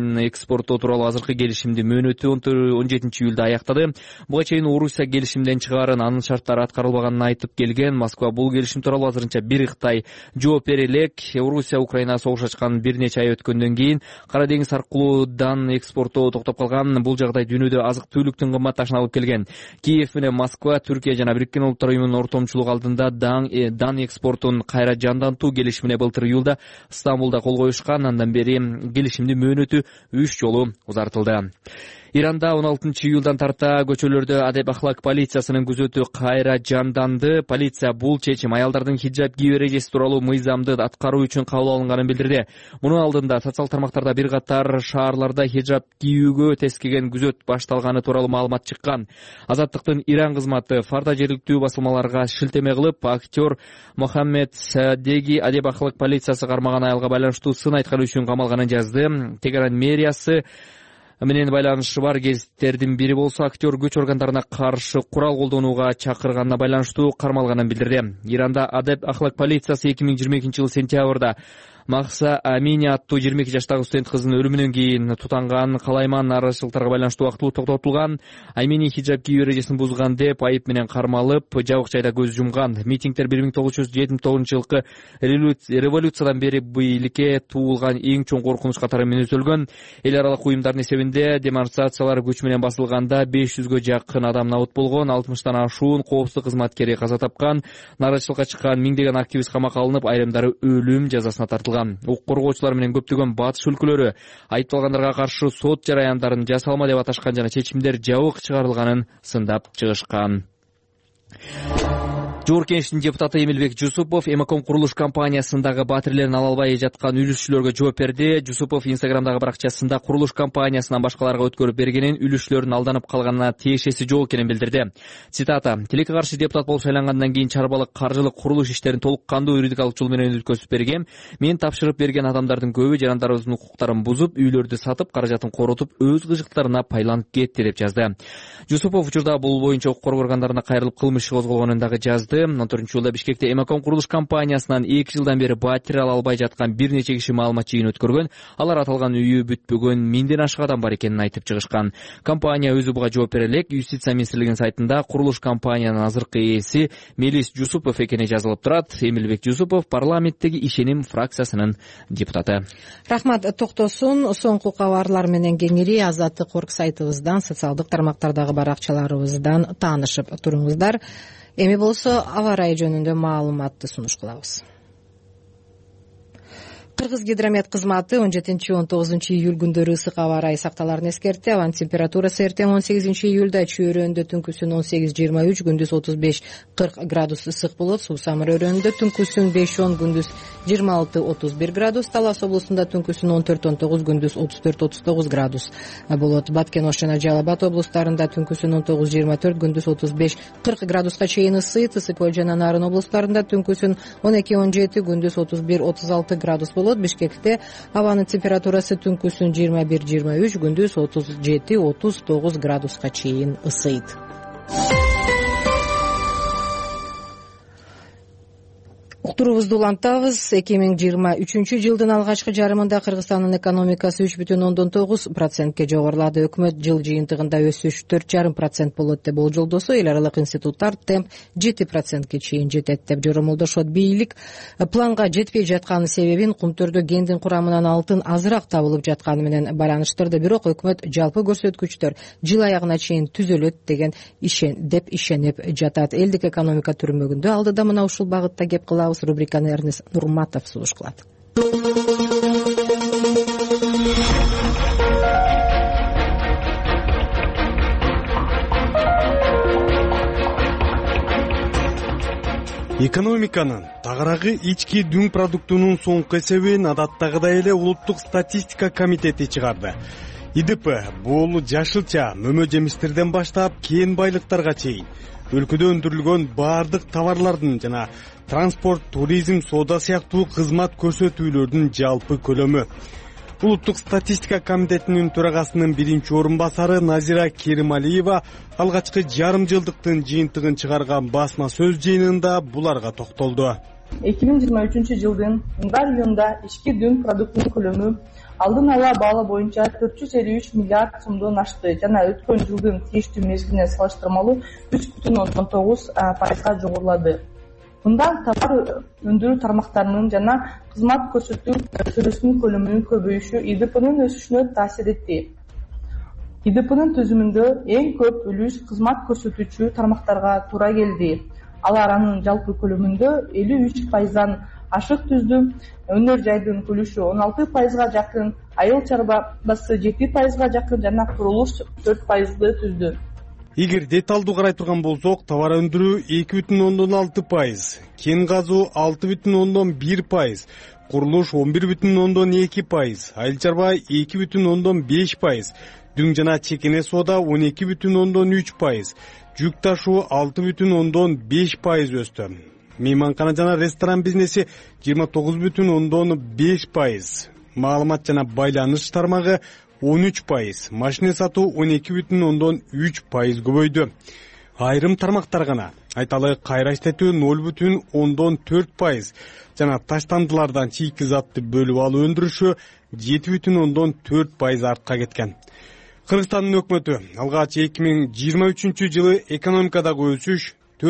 S6: экспорттоо тууралуу азыркы келишимди мөөнөтү 17-июлда аяктады. Буга чейин Орусия келишимден чыгаарын, анын шарттары аткарылбаганын айтып келген. Москва бул келишим тууралуу азырынча бир ыктай жооп бере элек. Орусия Украина согуш ачкан бир нече ай өткөндөн кийин Кара деңиз аркылуудан экспорттоо токтоп калган. Бул жагдай дүйнөдө азык-түлүктүн кымбатташына алып келген. Киев менен Москва Түркия жана Бириккен Улуттар уюмунун ортомчулугу алдында дан экспортун кайра жандантуу келишимине былтыр июлда Стамбулда кол коюшкан. Андан бери келишимдин мөөнөтү 3 жолу узартылды. Иранда 16-июлдан тарта көчөлөрдө адеп ахлак полициясынын күзөтү кайра жанданды. Полиция бул чечим аялдардын хиджаб кийүү эрежеси тууралуу мыйзамды аткаруу үчүн кабыл алынганын билдирди. Мунун алдында социал тармактарда бир катар шаарларда хиджаб кийүүгө тескеген күзөт башталганы тууралуу маалымат чыккан. Азаттыктын Иран кызматы Фарда жергиликтүү басылмаларга шилтеме кылып, актер Мохаммед Садеги адеп ахлак полициясы кармаган аялга байланыштуу сын айтканы үчүн камалганын жазды. Тегеран мэриясы менен байланышы бар кездердин бири болсо актер күч органдарына каршы курал колдонууга чакырганына байланыштуу кармалганын билдирди. Иранда адеп ахлак полициясы 2022-жылы сентябрда Махса Амини аттуу 22 жаштагы студент кыздын өлүмүнөн кийин тутанган калайман нараачылыктарга байланыштуу вактылуу токтотулган. Амини хиджаб кийүү эрежесин бузган деп айып менен кармалып, жабык жайда көз жумган. Митингдер 1979-жылкы революциядан бери бийликке туулган эң чоң коркунуч катары мүнөздөлгөн. Эл аралык уюмдардын эсебинде демонстрациялар күч менен басылганда 500гө жакын адам набыт болгон, 60тан ашуун коопсуздук кызматкери каза тапкан, нараачылыкка чыккан миңдеген активист камакка алынып, айрымдары өлүм жазасына тартылган. Укук коргоочулар менен көптөгөн батыш өлкөлөрү айыпталгандарга каршы сот жараяндарын жасалма деп аташкан жана чечимдер жабык чыгарылганын сындап чыгышкан. Жогорку Кеңештин депутаты Эмилбек Жусупов Эмаком курулуш компаниясындагы батирлерин ала албай жаткан үлүшчүлөргө жооп берди. Жусупов Инстаграмдагы баракчасында курулуш компаниясынан башкаларга өткөрүп бергенин, үлүшчүлөрдүн алданып калганына тиешеси жок экенин билдирди. Цитата: "Тилекке каршы депутат болуп шайлангандан кийин чарбалык, каржылык, курулуш иштерин толук кандуу юридикалык жол менен өткөзүп бергем. Мен тапшырып берген адамдардын көбү жарандарыбыздын укуктарын бузуп, үйлөрдү сатып, каражатын коротуп, өз кыжыктарына пайланып кетти" деп жазды. Жусупов учурда бул боюнча укук коргоо органдарына кайрылып кылмыш козголгонун дагы жазды. 14-июлда Бишкекте Эмаком курулуш компаниясынан 2 жылдан бери батир ала албай жаткан бир нече киши маалымат жыйын өткөргөн. Алар аталган үйү бүтпөгөн 1000ден ашык адам бар экенин айтып чыгышкан. Компания өзү буга жооп бере элек. Юстиция министрлигинин сайтында курулуш компаниянын азыркы ээси Мелис Жусупов экени жазылып турат. Эмилбек Жусупов парламенттеги Ишеним фракциясынын депутаты.
S1: Рахмат, токтосун. Соңку кабарлар менен кеңири Азаттык орг сайтыбыздан, социалдык тармактардагы баракчаларыбыздан таанышып туруңуздар. Эми болсо аба ырайы жөнүндө маалыматты сунуш кылабыз. Кыргыз гидромет кызматы 17-19 күндөрү ысык аба ырайы сакталарын эскертти. Абанын температурасы эртең 18 июлда чөйрөндө түнкүсүн 18-23, күндүз 35-40 градус ысык болот. Суу-Самыр өрөөнүндө түнкүсүн 5-10, күндүз 26-31 градус. Талас облусунда түнкүсүн 14-19, күндүз 34-39 градус болот. Баткен, Ош жана Жалал Абад облустарында түнкүсүн 19-24, күндүз 35-40 градуска чейин ысыйт. Ысык Көл жана Нарын облустарында түнкүсүн 12-17, күндүз 31-36 градус болот. Бишкекте абанын температурасы түнкүсүн 21-23, күндүз 37-39 градуска чейин ысыйт. Уктуруубузду улантабыз. 2023 жылдын алгачкы жарымында Кыргызстандын экономикасы 3,9%ке жогорулады. Өкмөт жыл жыйынтыгында өсүш 4,5% болот деп болжолдосо, эл аралык институттар темп 7%ке чейин жетет деп жоромолдошот. Бийлик планга жетпей жатканын себебин Кумтөрдө гендин курамынан алтын азыраак табылып жатканы менен байланыштырды. Бирок өкмөт жалпы көрсөткүчтөр жыл аягына чейин түзөлөт деп ишенип жатат. Элдик экономика түрмөгүндө алдыда мына ушул багытта кеп кылабыз. Рубриканы Эрнест Нурматов сунуш кылат.
S2: Экономиканын тагыраагы ички дүң продуктунун соңку эсебин адаттагыдай эле улуттук статистика комитети чыгарды. ИДП бул жашылча, мөмө жемиштерден баштап кен байлыктарга чейин өлкөдө өндүрүлгөн баардык товарлардын жана транспорт, туризм, соода сыяктуу кызмат көрсөтүүлөрдүн жалпы көлөмү. Улуттук статистика комитетинин төрагасынын биринчи орун басары Назира Керималиева алгачкы жарым жылдыктын жыйынтыгын чыгарган басма сөз жыйынында буларга токтолду.
S8: 2023 январь июнда ички дүң продуктунун көлөмү алдын ала баалоо боюнча 453 миллиард сомдон ашты жана өткөн жылдын тийиштүү мезгилине салыштырмалуу 3,9% жогорулады. Мындан товар өндүрүү тармактарынын жана кызмат көрсөтүү сөрөсүнүн көлөмүнүн көбөйүшү ИДПнын өсүшүнө таасир этти. ИДПнын түзүмүндө эң көп үлүш кызмат көрсөтүүчү тармактарга туура келди. Алар анын жалпы көлөмүндө 53%дан ашык түздү. Өнөр жайдын үлүшү 16%га жакын, айыл чарбасы 7%га жакын жана курулуш 4%ды түздү.
S2: Эгер деталдуу карай турган болсок, товар өндүрүү 2,6%, кен казуу 6,1%, курулуш 11,2%, айыл чарба 2,5%, дүң жана чекене соода 12,3%, жүк ташуу 6,5% өстү. Мейманкана жана ресторан бизнеси 29,5%, маалымат жана байланыш тармагы 13%, машина сатуу 12,3% көбөйдү. Айрым тармактар гана айталы кайра иштетүү 0,4% жана таштандылардан чийки затты бөлүп алуу өндүрүшү 7,4% артка кеткен. Кыргызстандын өкмөтү алгач 2023 жылы экономикадагы өсүш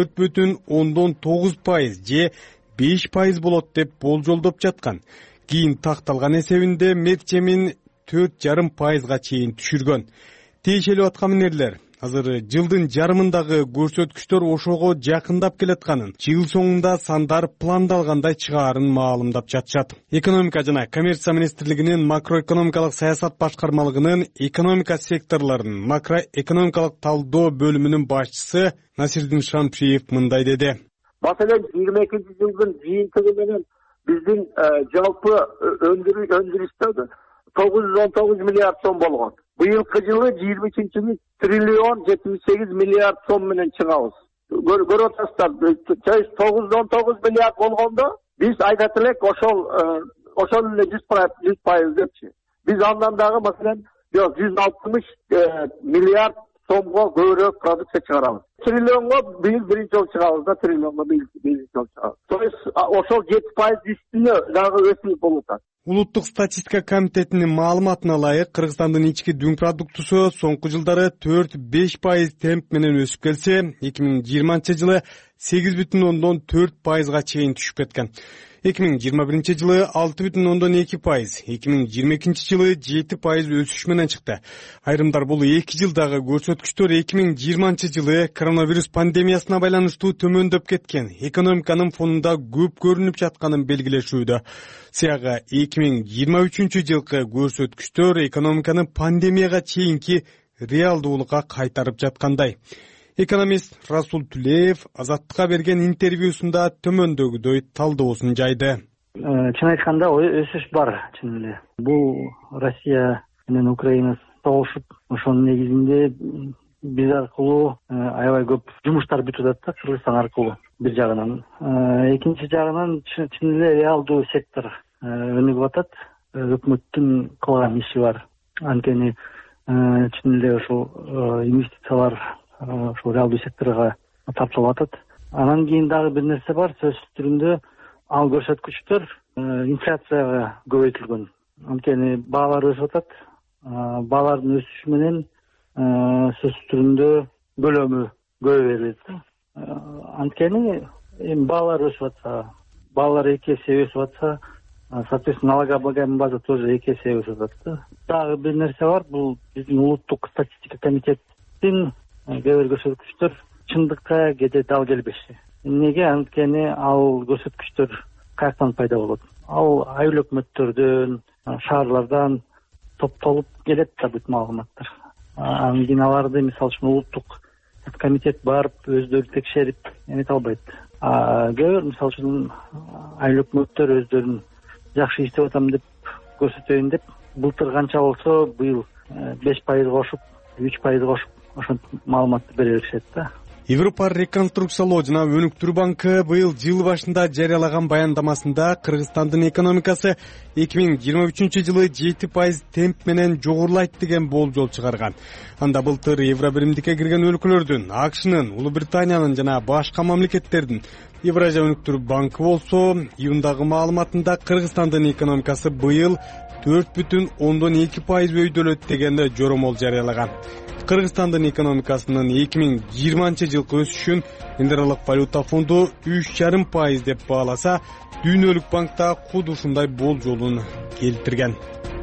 S2: 4,9% же 5% болот деп болжолдоп жаткан. Кийин такталган эсебинде мерчемин 4,5%га чейин түшүргөн. Тиешелүү аткаминерлер азыр жылдын жарымындагы көрсөткүчтөр ошого жакындап келатканын, жыл соңунда сандар пландалгандай чыгаарын маалымдап жатышат. Экономика жана коммерция министрлигинин макроэкономикалык саясат башкармалыгынын экономика секторлорунун макроэкономикалык талдоо бөлүмүнүн башчысы Насирдин Шамшиев мындай деди.
S9: Маселен 22 жылдын жыйынтыгы менен биздин жалпы өндүрүштө 919 миллиард сом болгон. Быйылкы жылы 23 триллион 78 миллиард сом менен чыгабыз. Көрүп атасыздар, 919 миллиард болгондо биз айтат элек ошол эле 100% депчи. Биз андан дагы маселен 160 миллиард сомго көбүрөөк продукция чыгарабыз. Триллионго быйыл биринчи жолу чыгабыз да, триллионго быйыл биринчи жолу чыгабыз. То есть ошол 7% үстүнө дагы өсүп болуп атат.
S2: Улуттук статистика комитетинин маалыматына ылайык, Кыргызстандын ички дүң продуктусу соңку жылдары 4-5% темп менен өсүп келсе, 2020 жылы 8,4%га чейин түшүп кеткен. 2021 жылы 6,2%, 2022 жылы 7% өсүш менен чыкты. Айрымдар бул 2 жылдагы көрсөткүчтөр 2020 жылы коронавирус пандемиясына байланыштуу төмөндөп кеткен экономиканын фонунда көп көрүнүп жатканын белгилешүүдө. Сыяга 2023 жылкы көрсөткүчтөр экономиканы пандемияга чейинки реалдуулукка кайтарып жаткандай. Экономист Расул Түлеев Азаттыкка берген интервьюсунда төмөндөгүдөй талдоосун жайды.
S4: Чын айтканда өсүш бар, чын эле. Бул Россия менен Украина согушуп, ошонун негизинде биз аркылуу аябай көп жумуштар бүтүп атат да, Кыргызстан аркылуу бир жагынан. Экинчи жагынан чын эле реалдуу сектор өнүгүп атат. Өкмөттүн кылган иши бар. Анткени чын эле ошол инвестициялар ошол реалдуу секторго тартылып атат. Анан кийин дагы бир нерсе бар, сөзсүз түрүндө ал көрсөткүчтөр инфляцияга көбөйтүлгөн. Анткени баалар өсүп атат. Баалардын өсүшү менен сөзсүз түрүндө көлөмү көбөйө берет. Анткени баалар өсүп атса, баалар 2 эсе өсүп атса, соответственно, налогооблагаемый база тоже 2 эсе өсүп атат. Дагы бир нерсе бар, бул биздин улуттук статистика комитеттин кээ бир көрсөткүчтөр чындыкка кээде дал келбешти. Неге? Анткени ал көрсөткүчтөр каяктан пайда болот? Ал айыл өкмөттөрдөн, шаарлардан топтолуп келет да бүт маалыматтар. Анан кийин аларды мисалы үчүн улуттук комитет барып өздөрү текшерип эмете албайт. Кээ бир мисалы үчүн айыл өкмөттөр өздөрүн жакшы иштеп атам деп көрсөтөйүн деп былтыр канча болсо быйыл 5% кошуп, 3% кошуп ошентип маалыматты бере беришет да.
S2: Европа реконструкциялоо жана өнүктүрүү банкы быйыл жыл башында жарыялаган баяндамасында Кыргызстандын экономикасы 2023 жылы 7% темп менен жогорулайт деген болжол чыгарган. Анда былтыр Евробиримдикке кирген өлкөлөрдүн, АКШнын, Улуу Британиянын жана башка мамлекеттердин Евразия өнүктүрүү банкы болсо июндагы маалыматында Кыргызстандын экономикасы быйыл 4,2% өйдөлөт деген жоромол жарыялаган. Кыргызстандын экономикасынын 2020 жылкы өсүшүн Индиралык валюта фонду 3,5% деп бааласа, Дүйнөлүк банк да куд ушундай болжолун келтирген.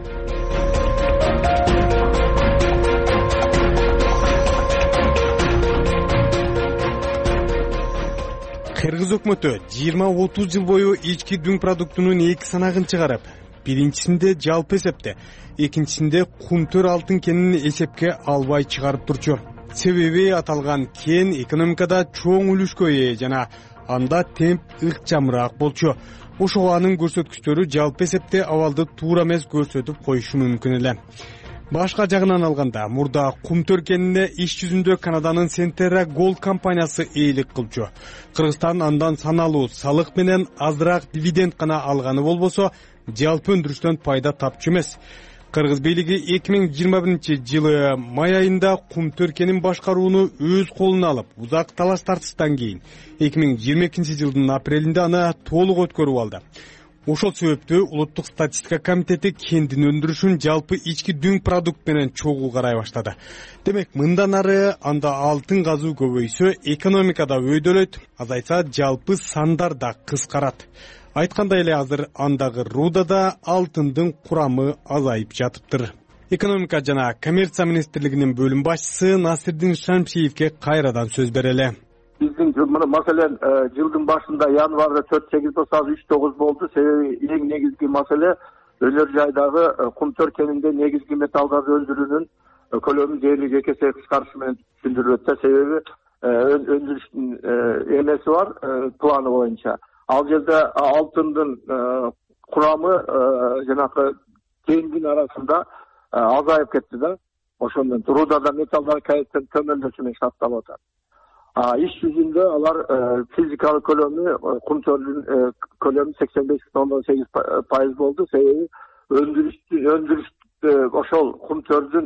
S2: Кыргыз өкмөтү 20-30 жыл бою ички дүң продуктунун 2 санагын чыгарып, биринчисинде жалпы эсепте, экинчисинде кумтөр алтын кенин эсепке албай чыгарып турчу. Себеби аталган кен экономикада чоң үлүшкө ээ жана анда темп ыкчамыраак болчу. Ошого анын көрсөткүчтөрү жалпы эсепте абалды туура эмес көрсөтүп коюшу мүмкүн эле. Башка жагынан алганда, мурда кумтөр кенине иш жүзүндө Канаданын Centerra Gold компаниясы ээлик кылчу. Кыргызстан андан саналуу салык менен азыраак дивиденд гана алганы болбосо, жалпы өндүрүштөн пайда тапчу эмес. Кыргыз бийлиги 2021 жылы май айында кумтөр кенин башкарууну өз колуна алып, узак талаш тартыштан кийин 2022 жылдын апрелинде аны толук өткөрүп алды. Ошол себептүү Улуттук статистика комитети кендин өндүрүшүн жалпы ички дүң продукт менен чогуу карай баштады. Демек, мындан ары анда алтын казуу көбөйсө, экономикада өйдөлөт, азайса жалпы сандар да кыскарат. Айткандай эле азыр андагы рудада алтындын курамы азайып жатыптыр. Экономика жана коммерция министрлигинин бөлүм башчысы Насирдин Шамшиевке кайрадан сөз берели.
S9: Биздин маселен жылдын башында январда 4,8 3,9 болду. Себеби эң негизги маселе өнөр жайдагы кумтөр кенинде негизги металл газ өндүрүүнүн көлөмү дээрлик 2 эсе кыскарышы менен түшүндүрүлөт. Себеби өндүрүштүн эмеси бар планы боюнча. Ал жерде алтындын курамы жанакы кендин арасында азайып кетти да. Ошондон рудада металлдар көмөлдөсү менен шартталып атат. Иш жүзүндө алар физикалык көлөмү кумтөрдүн көлөмү 85,8% болду. Себеби өндүрүштү ошол кумтөрдүн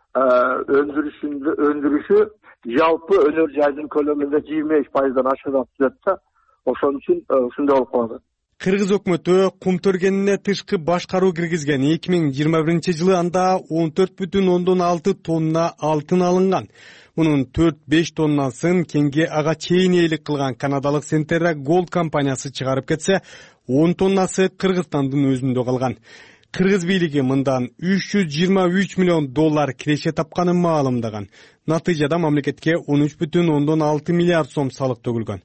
S9: өндүрүшү жалпы өнөр жайдын көлөмүндө 25%дан ашыгып түзөт да. Ошон үчүн ушундай болуп калды.
S2: Кыргыз өкмөтү кумтөр кенине тышкы башкаруу киргизген. 2021 жылы анда 14,6 тонна алтын алынган. Мунун 4-5 тоннасын кенге ага чейин ээлик кылган канадалык Centerra Gold компаниясы чыгарып кетсе, 10 тоннасы Кыргызстандын өзүндө калган. Кыргыз бийлиги мындан $323 миллион киреше тапканын маалымдаган. Натыйжада мамлекетке 13,6 миллиард сом салык төгүлгөн.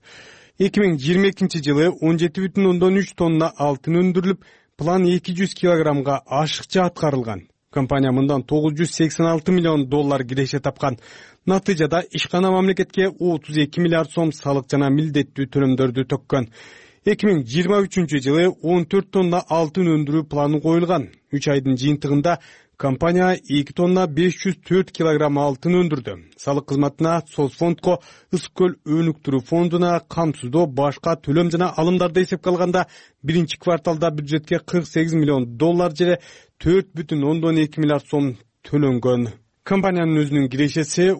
S2: 2022 жылы 17,3 тонна алтын өндүрүлүп, план 200 килограммга ашыкча аткарылган. Компания мындан $986 миллион киреше тапкан. Натыйжада ишкана мамлекетке 32 миллиард сом салык жана милдеттүү төлөмдөрдү төккөн. 2023 жылы 14 тонна алтын өндүрүү планы коюлган. 3 айдын жыйынтыгында компания 2 тонна 504 килограмм алтын өндүрдү. Салык кызматына Соцфондко, Ысык көл өнүктүрүү фондуна, камсыздоо, башка төлөм жана алымдарды эсепке алганда биринчи кварталда бюджетке $48 миллион же 4,2 миллиард сом төлөнгөн. Компаниянын өзүнүн кирешеси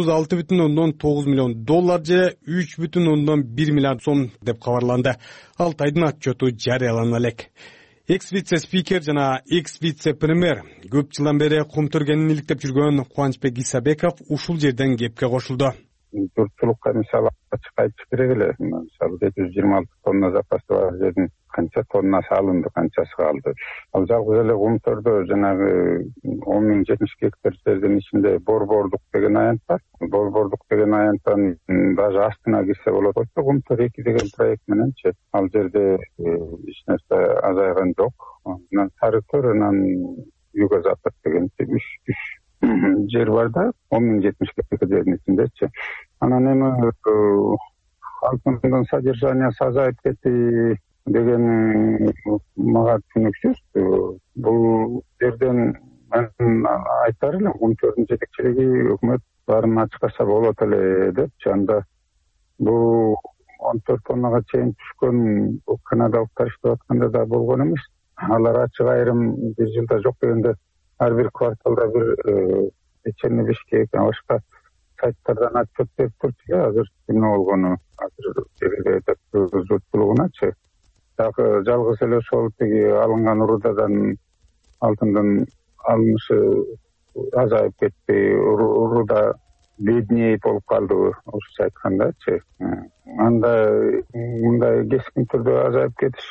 S2: $36,9 миллион же 3,1 миллиард сом деп кабарланды. Алтайдын отчету жарыялана элек. Экс-вице-спикер жана экс-вице-премьер көп жылдан бери кумтөр кенин иликтеп жүргөн Кубанычбек Исабеков ушул жерден кепке кошулду.
S7: Журтчулукка мисалы ачык айтыш керек эле. Мисалы 726 тонна запасы бар жердин канча тоннасы алынды, канчасы калды. Ал жалгыз эле кумтөрдө жанагы 10,070 гектар жердин ичинде борбордук деген аянт бар. Борбордук деген аянттан даже астына кирсе болот. Кумтөр 2 деген проект мененчи ал жерде эч нерсе азайган жок. Анан Сарыкөр, анан Юго Запад деген 3 жер бар да, 10,070 гектар жердин ичиндечи. Анан эми алтындын содержаниясы азайып кетти деген мага түшүнүксүз. Бул жерден мен айтар элем, кумтөрдүн жетекчилиги өкмөт баарын ачыктаса болот эле депчи. Анда бул 14 тоннага чейин түшкөн канадалыктар иштеп атканда да болгон эмес. Алар ачык айрым бир жылда жок дегенде ар бир кварталда бир печенье, бишкек, башка сайттардан отчет берип турчу азыр эмне болгону азыр жерге жұрттылығыначы. Дагы жалгыз эле ошол тиги алынган урудадан алтындын алынышы азайып кетти, уруда бедней болуп калдыбы, орусча айткандачы. Анда мындай кескин түрдө азайып кетиш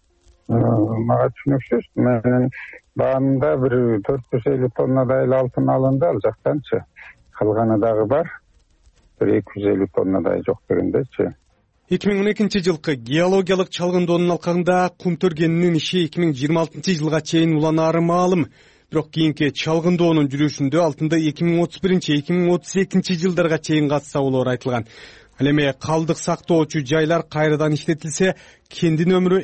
S7: мага түшүнүксүз. Менин баамда бир 450 тоннадай эле алтын алынды ал жактанчы. Калганы дагы бар. Бир 250 тоннадай жок дегендечи.
S2: 2012 жылкы геологиялык чалгындоонун алкагында кум төргенинин иши 2026 жылга чейин уланаары маалым. Бирок кийинки чалгындоонун жүрүшүндө алтынды 2031-2032 жылдарга чейин катса болоору айтылган. Ал эми калдык сактоочу жайлар кайрадан иштетилсе, кендин өмүрү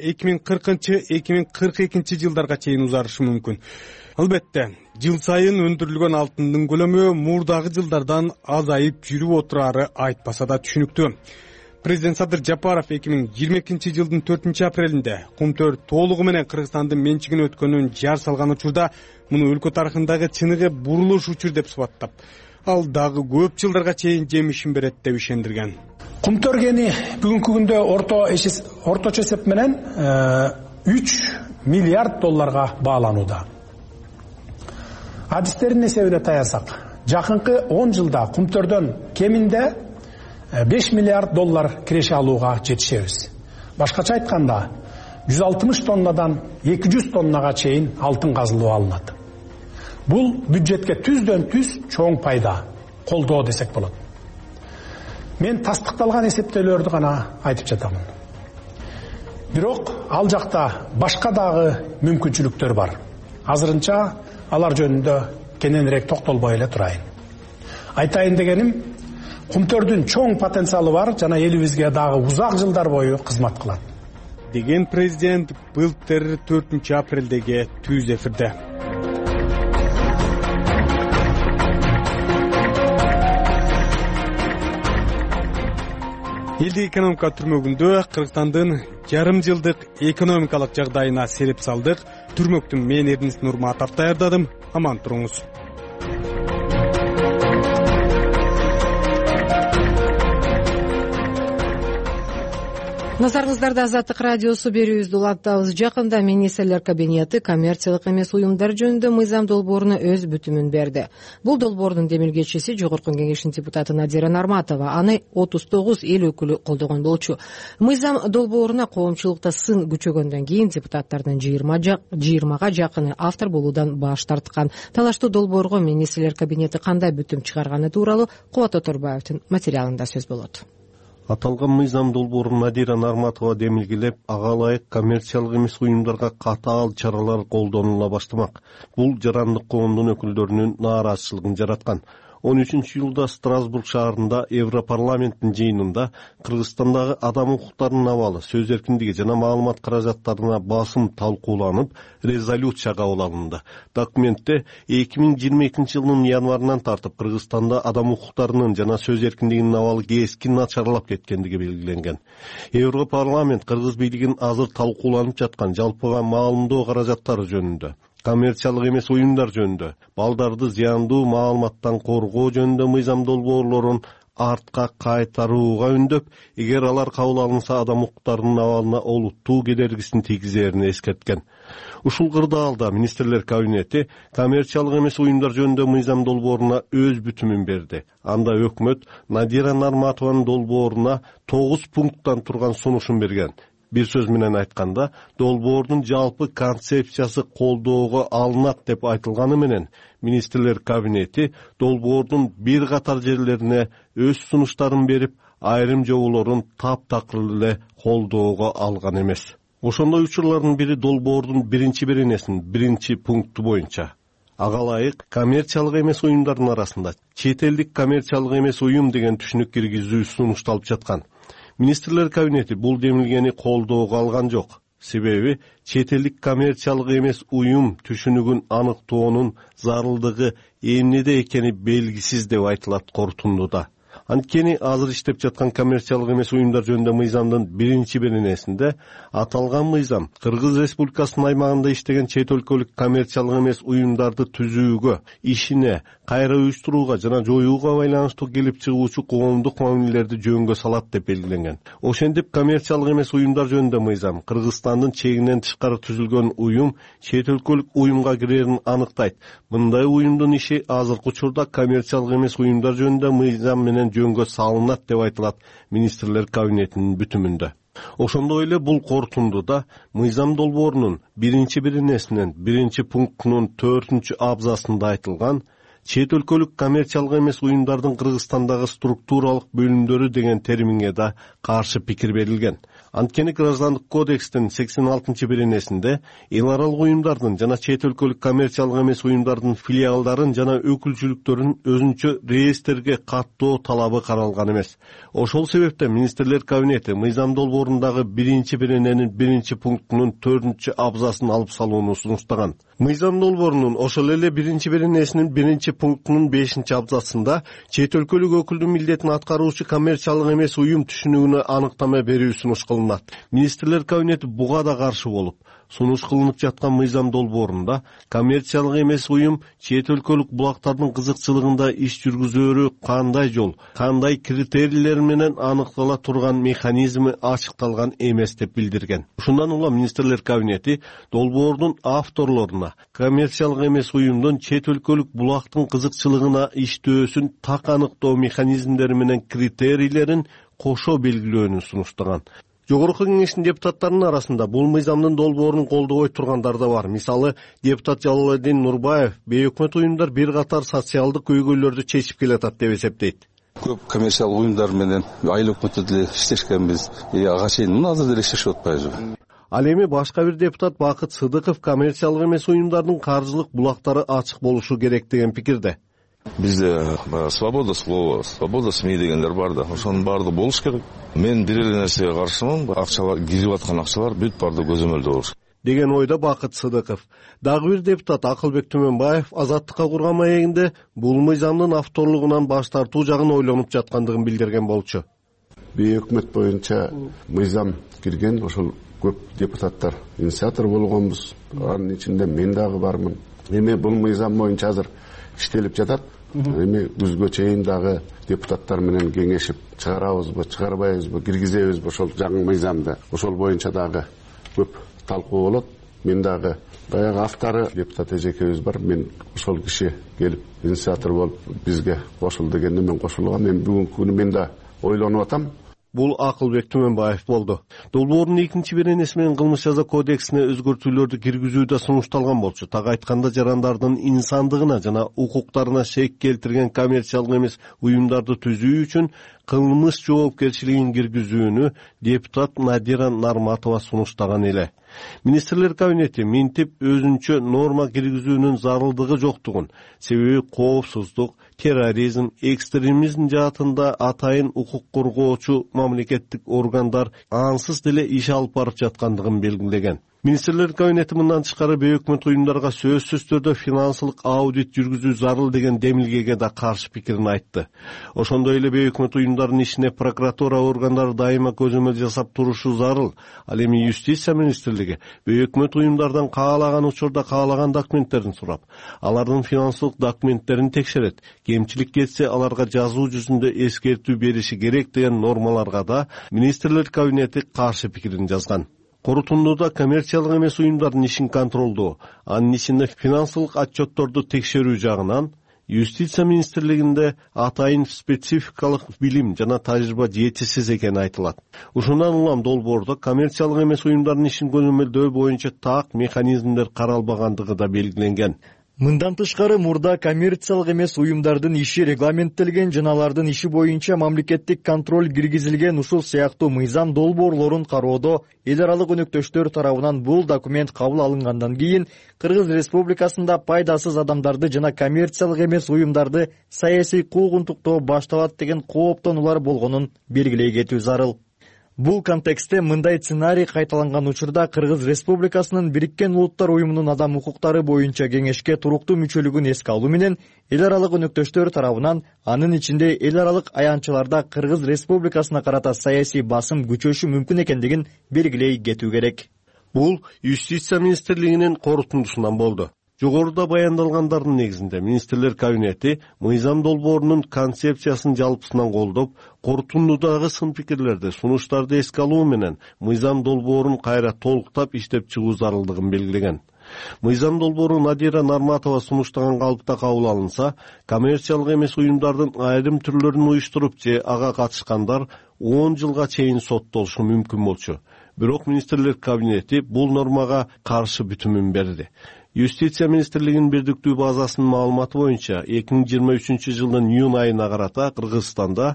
S2: 2040-2042 жылдарга чейин узарышы мүмкүн. Албетте, жыл сайын өндүрүлгөн алтындын көлөмү мурдагы жылдардан азайып жүрүп отурары айтпаса да түшүнүктүү. Президент Садыр Жапаров 2022 жылдын 4-апрелинде Кумтөр толугу менен Кыргызстандын менчигине өткөнүн жар салган учурда муну өлкө тарыхындагы чыныгы бурулуш учур деп субаттап, ал дагы көп жылдарга чейин жемишин берет деп ишендирген.
S10: Кумтөр кени бүгүнкү күндө орточо эсеп менен 3 миллиард долларга бааланууда. Адистердин эсебине таянсак, жакынкы 10 жылда Кумтөрдөн кеминде 5 миллиард доллар киреше алууга жетишебиз. Башкача айтканда, 160 тоннадан 200 тоннага чейин алтын казылуу алынат. Бул бюджетке түздөн-түз чоң пайда, колдоо десек болот. Мен тастыкталган эсептөөлөрдү гана айтып жатамын. Бирок ал жакта башка дагы мүмкүнчүлүктөр бар. Азырынча алар жөнүндө кененирээк токтолбой эле турайын. Айтайын дегеним, Кумтөрдүн чоң потенциалы бар жана элибизге дагы узак жылдар бою кызмат кылат.
S2: Деген президент былтыр 4-апрелдеги түз эфирде. Элди экономика түрмөгүндө Кыргызстандын жарым жылдык экономикалык жагдайына сереп салдык. Түрмөктүн мен Эрдинис Нурматов даярдадым. Аман туруңуз.
S1: Назарыңыздарда Азаттык радиосу берүүбүздү улантабыз. Жакында министрлер кабинети коммерциялык эмес уюмдар жөнүндө мыйзам долбооруна өз бүтүмүн берди. Бул долбоордун демилгечиси Жогорку Кеңештин депутаты Надира Нарматова. Аны 39 эл өкүлү колдогон болчу. Мыйзам долбооруна коомчулукта сын күчөгөндөн кийин депутаттардын 20га жакыны автор болуудан баш тарткан. Талаштуу долбоорго министрлер кабинети кандай бүтүм чыгарганы тууралуу Кубат Оторбаевдин материалында сөз болот.
S5: Аталган мыйзам долбоорун Надира Нарматова демилгелеп, ага ылайык коммерциялык эмес уюмдарга катаал чаралар колдонула баштамак. Бул жарандык коомдун өкүлдөрүнүн нааразычылыгын жараткан. 13-жылда Страсбург шаарында Европарламенттин жыйынында Кыргызстандагы адам укуктарынын абалы, сөз эркиндиги жана маалымат каражаттарына басым талкууланып, резолюция кабыл алынды. Документте 2022 жылдын январынан тартып Кыргызстанда адам укуктарынын жана сөз эркиндигинин абалы кескин начарлап кеткендиги белгиленген. Европарламент Кыргыз бийлигин азыр талкууланып жаткан жалпыга маалымдоо каражаттары жөнүндө, коммерциялык эмес уюмдар жөнүндө, балдарды зыяндуу маалыматтан коргоо жөнүндө мыйзам долбоорлорун артка кайтарууга үндөп, эгер алар кабыл алынса адам укуктарынын абалына олуттуу кедергисин тийгизерин эскерткен. Ушул кырдаалда министрлер кабинети коммерциялык эмес уюмдар жөнүндө мыйзам долбооруна өз бүтүмүн берди. Анда өкмөт Надира Нарматованын долбооруна 9 пункттан турган сунушун берген. Бир сөз менен айтканда, долбоордун жалпы концепциясы колдоого алынат деп айтылганы менен, министрлер кабинети долбоордун бир катар жерлерине өз сунуштарын берип, айрым жоболорун таптакыр эле колдоого алган эмес. Ошондой учурлардын бири долбоордун биринчи беренесинин биринчи пункту боюнча. Ага ылайык коммерциялык эмес уюмдардын арасында чет элдик коммерциялык эмес уюм деген түшүнүк киргизүү сунушталып жаткан. Министрлер кабинети бул демилгени колдоого алган жок. Себеби чет элдик коммерциялык эмес уюм түшүнүгүн аныктоонун зарылдыгы эмнеде экени белгисиз деп айтылат корутундуда. Анткени азыр иштеп жаткан коммерциялык эмес уюмдар жөнүндө мыйзамдын биринчи беренесинде аталган мыйзам Кыргыз Республикасынын аймагында иштеген чет өлкөлүк коммерциялык эмес уюмдарды түзүүгө, ишине кайра уюштурууга жана жоюуга байланыштуу келип чыгуучу коомдук мамилелерди жөнгө салат деп белгиленген. Ошентип коммерциялык эмес уюмдар жөнүндө мыйзам Кыргызстандын чегинен тышкары түзүлгөн уюм чет өлкөлүк уюмга кирерин аныктайт. Мындай уюмдун иши азыркы учурда коммерциялык эмес уюмдар жөнүндө мыйзам менен жөнгө салынат деп айтылат министрлер кабинетинин бүтүмүндө. Ошондой эле бул корутундуда мыйзам долбоорунун биринчи беренесинин биринчи пунктунун 4 абзацында айтылган чет өлкөлүк коммерциялык эмес уюмдардын Кыргызстандагы структуралык бөлүмдөрү деген терминге да каршы пикир берилген. Анткени Граждандык кодекстин 86 беренесинде эл аралык уюмдардын жана чет өлкөлүк коммерциялык эмес уюмдардын филиалдарын жана өкүлчүлүктөрүн өзүнчө реестрге каттоо талабы каралган эмес. Ошол себептен министрлер кабинети мыйзам долбоорундагы биринчи берененин биринчи пунктунун 4 абзацын алып салууну сунуштаган. Мыйзам долбоорунун ошол эле биринчи беренесинин биринчи пунктунун 5 абзацында чет өлкөлүк өкүлдүн милдетин аткаруучу коммерциялык эмес уюм түшүнүгүнө анықтама берүү сунуш кылынат. Министрлер кабинети буга да каршы болуп, сунуш кылынып жаткан мыйзам долбоорунда коммерциялык эмес уюм чет өлкөлүк булактардын кызыкчылыгында иш жүргүзөөрү кандай жол, кандай критерийлер менен аныктала турган механизми ачыкталган эмес деп билдирген. Ушундан улам министрлер кабинети долбоордун авторлоруна коммерциялык эмес уюмдун чет өлкөлүк булактын кызыкчылыгына иштөөсүн так аныктоо механизмдери менен критерийлерин кошо белгилөөнү сунуштаган. Жогорку кеңештин депутаттарынын арасында бул мыйзамдын долбоорун колдобой тургандар да бар. Мисалы, депутат Жалалдин Нурбаев бейөкмөт уюмдар бир катар социалдык көйгөйлөрдү чечип келатат деп эсептейт.
S11: Көп коммерциялык уюмдар менен айыл өкмөтү деле иштешкенбиз. Ага чейин азыр деле иштешип атпайбызбы?
S5: Ал эми башка бир депутат Бакыт Сыдыков коммерциялык эмес уюмдардын каржылык булактары ачык болушу керек деген пикирде.
S11: Бизде свобода слова, свобода СМИ дегендер бар да, ошонун баардыгы болуш керек. Мен бир эле нерсеге каршымын, акчалар кирип аткан акчалар бүт баардыгы көзөмөлдө болуш
S5: деген ойдо Бакыт Сыдыков. Дагы бир депутат Акылбек Түмөнбаев Азаттыкка курган маегинде бул мыйзамдын авторлугунан баш тартуу жагын ойлонуп жаткандыгын билдирген болчу.
S3: Бейөкмөт боюнча мыйзам кирген, ошол көп депутаттар инициатор болгонбуз. Анын ичинде мен дагы бармын. Эми бул мыйзам боюнча азыр иштелип жатат. Эми күзгө чейин дагы депутаттар менен кеңешип чыгарабызбы, чыгарбайбызбы, киргизебизби ошол жаңы мыйзамды. Ошол боюнча дагы көп талкуу болот. Мен дагы баягы автору депутат эжекебиз бар. Мен ошол киши келип инициатор болуп бизге кошул дегенде мен кошулгам. Мен бүгүнкү күнү мен да ойлонуп атам.
S5: Бул Акылбек Түмөнбаев болду. Долбоордун 2 беренеси менен кылмыш жаза кодексине өзгөртүүлөрдү киргизүү да сунушталган болчу. Так айтканда жарандардын инсандыгына жана укуктарына шек келтирген коммерциялык эмес уюмдарды түзүү үчүн кылмыш жоопкерчилигин киргизүүнү депутат Надира Нарматова сунуштаган эле. Министрлер кабинети минтип өзүнчө норма киргизүүнүн зарылдыгы жоктугун, себеби коопсуздук, терроризм, экстремизм жаатында атайын укук коргоочу мамлекеттик органдар ансыз деле иш алып барып жаткандыгын белгилеген. Министрлер кабинети мындан тышкары бейөкмөт уюмдарга сөзсүз түрдө финансылык аудит жүргүзүү зарыл деген демилгеге да каршы пикирин айтты. Ошондой эле бейөкмөт уюмдардын ишине прокуратура органдары дайыма көзөмөл жасап турушу зарыл. Ал эми юстиция министрлиги бейөкмөт уюмдардан каалаган учурда каалаган документтерин сурап, алардын финансылык документтерин текшерет. Кемчилик кетсе аларга жазуу жүзүндө эскертүү бериши керек деген нормаларга да министрлер кабинети каршы пикирин жазган. Корутундуда коммерциялык эмес уюмдардын ишин контролдоо, анын ичинде финансылык отчетторду текшерүү жагынан юстиция министрлигинде атайын спецификалык билим жана тажрыйба жетишсиз экени айтылат. Ушундан улам долбоордо коммерциялык эмес уюмдардын ишин көзөмөлдөө боюнча так механизмдер каралбагандыгы да белгиленген.
S13: Мындан тышкары мурда коммерциялык эмес уюмдардын иши регламенттелген жана алардын иши боюнча мамлекеттик контроль киргизилген ушул сыяктуу мыйзам долбоорлорун кароодо эл аралык өнөктөштөр тарабынан бул документ кабыл алынгандан кийин Кыргыз Республикасында пайдасыз адамдарды жана коммерциялык эмес уюмдарды саясий куугунтуктоо башталат деген кооптонуулар болгонун белгилей кетүү зарыл. Бул контекстте мындай сценарий кайталанган учурда Кыргыз Республикасынын Бириккен Улуттар Уюмунун адам укуктары боюнча кеңешке туруктуу мүчөлүгүн эске алуу менен эл аралык өнөктөштөр тарабынан, анын ичинде эл аралык аянтчыларда Кыргыз Республикасына карата саясий басым күчөшү мүмкүн экендигин белгилей кетүү керек.
S5: Бул Юстиция министрлигинин корутундусунан болду. Жогоруда баяндалгандардын негизинде министрлер кабинети мыйзам долбоорунун концепциясын жалпысынан колдоп, корутундудагы сын пикирлерди, сунуштарды эске алуу менен мыйзам долбоорун кайра толуктап иштеп чыгуу зарылдыгын белгилеген. Мыйзам долбоору Надира Нарматова сунуштаган калыпта кабыл алынса, коммерциялык эмес уюмдардын айрым түрлөрүн уюштуруп же ага катышкандар 10 жылга чейин соттолушу мүмкүн болчу. Бирок министрлер кабинети бул нормага каршы бүтүмүн берди. Юстиция министрлигинин бирдиктүү базасынын маалыматы боюнча 2023 жылдын июнь айына карата Кыргызстанда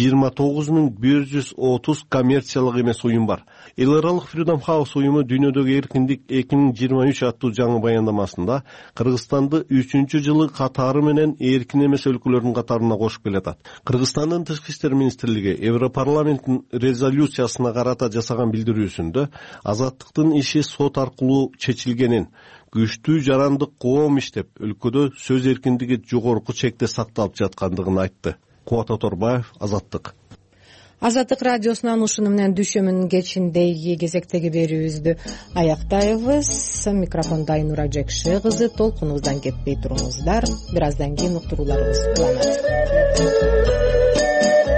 S5: 29130 коммерциялык эмес уюм бар. Эл аралык Freedom House уюму Дүйнөдөгү эркиндик 2023 аттуу жаңы баяндамасында Кыргызстанды 3-чү жылы катары менен эркин эмес өлкөлөрдүн катарына кошуп келатат. Кыргызстандын Тышкы иштер министрлиги Европарламенттин резолюциясына карата жасаган билдирүүсүндө азаттыктын иши сот аркылуу чечилгенин, күчтүү жарандык коом иштеп, өлкөдө сөз эркиндиги жогорку чекте сакталып жаткандыгын айтты. Кубат Оторбаев, Азаттык.
S1: Азаттык радиосунан ушуну менен дүйшөмүнүн кечиндеги кезектеги берүүбүздү аяктайбыз. Микрофондо Айнура Жекше кызы, толкунубуздан кетпей туруңуздар. Бир аздан кийин уктурууларыбыз уланат.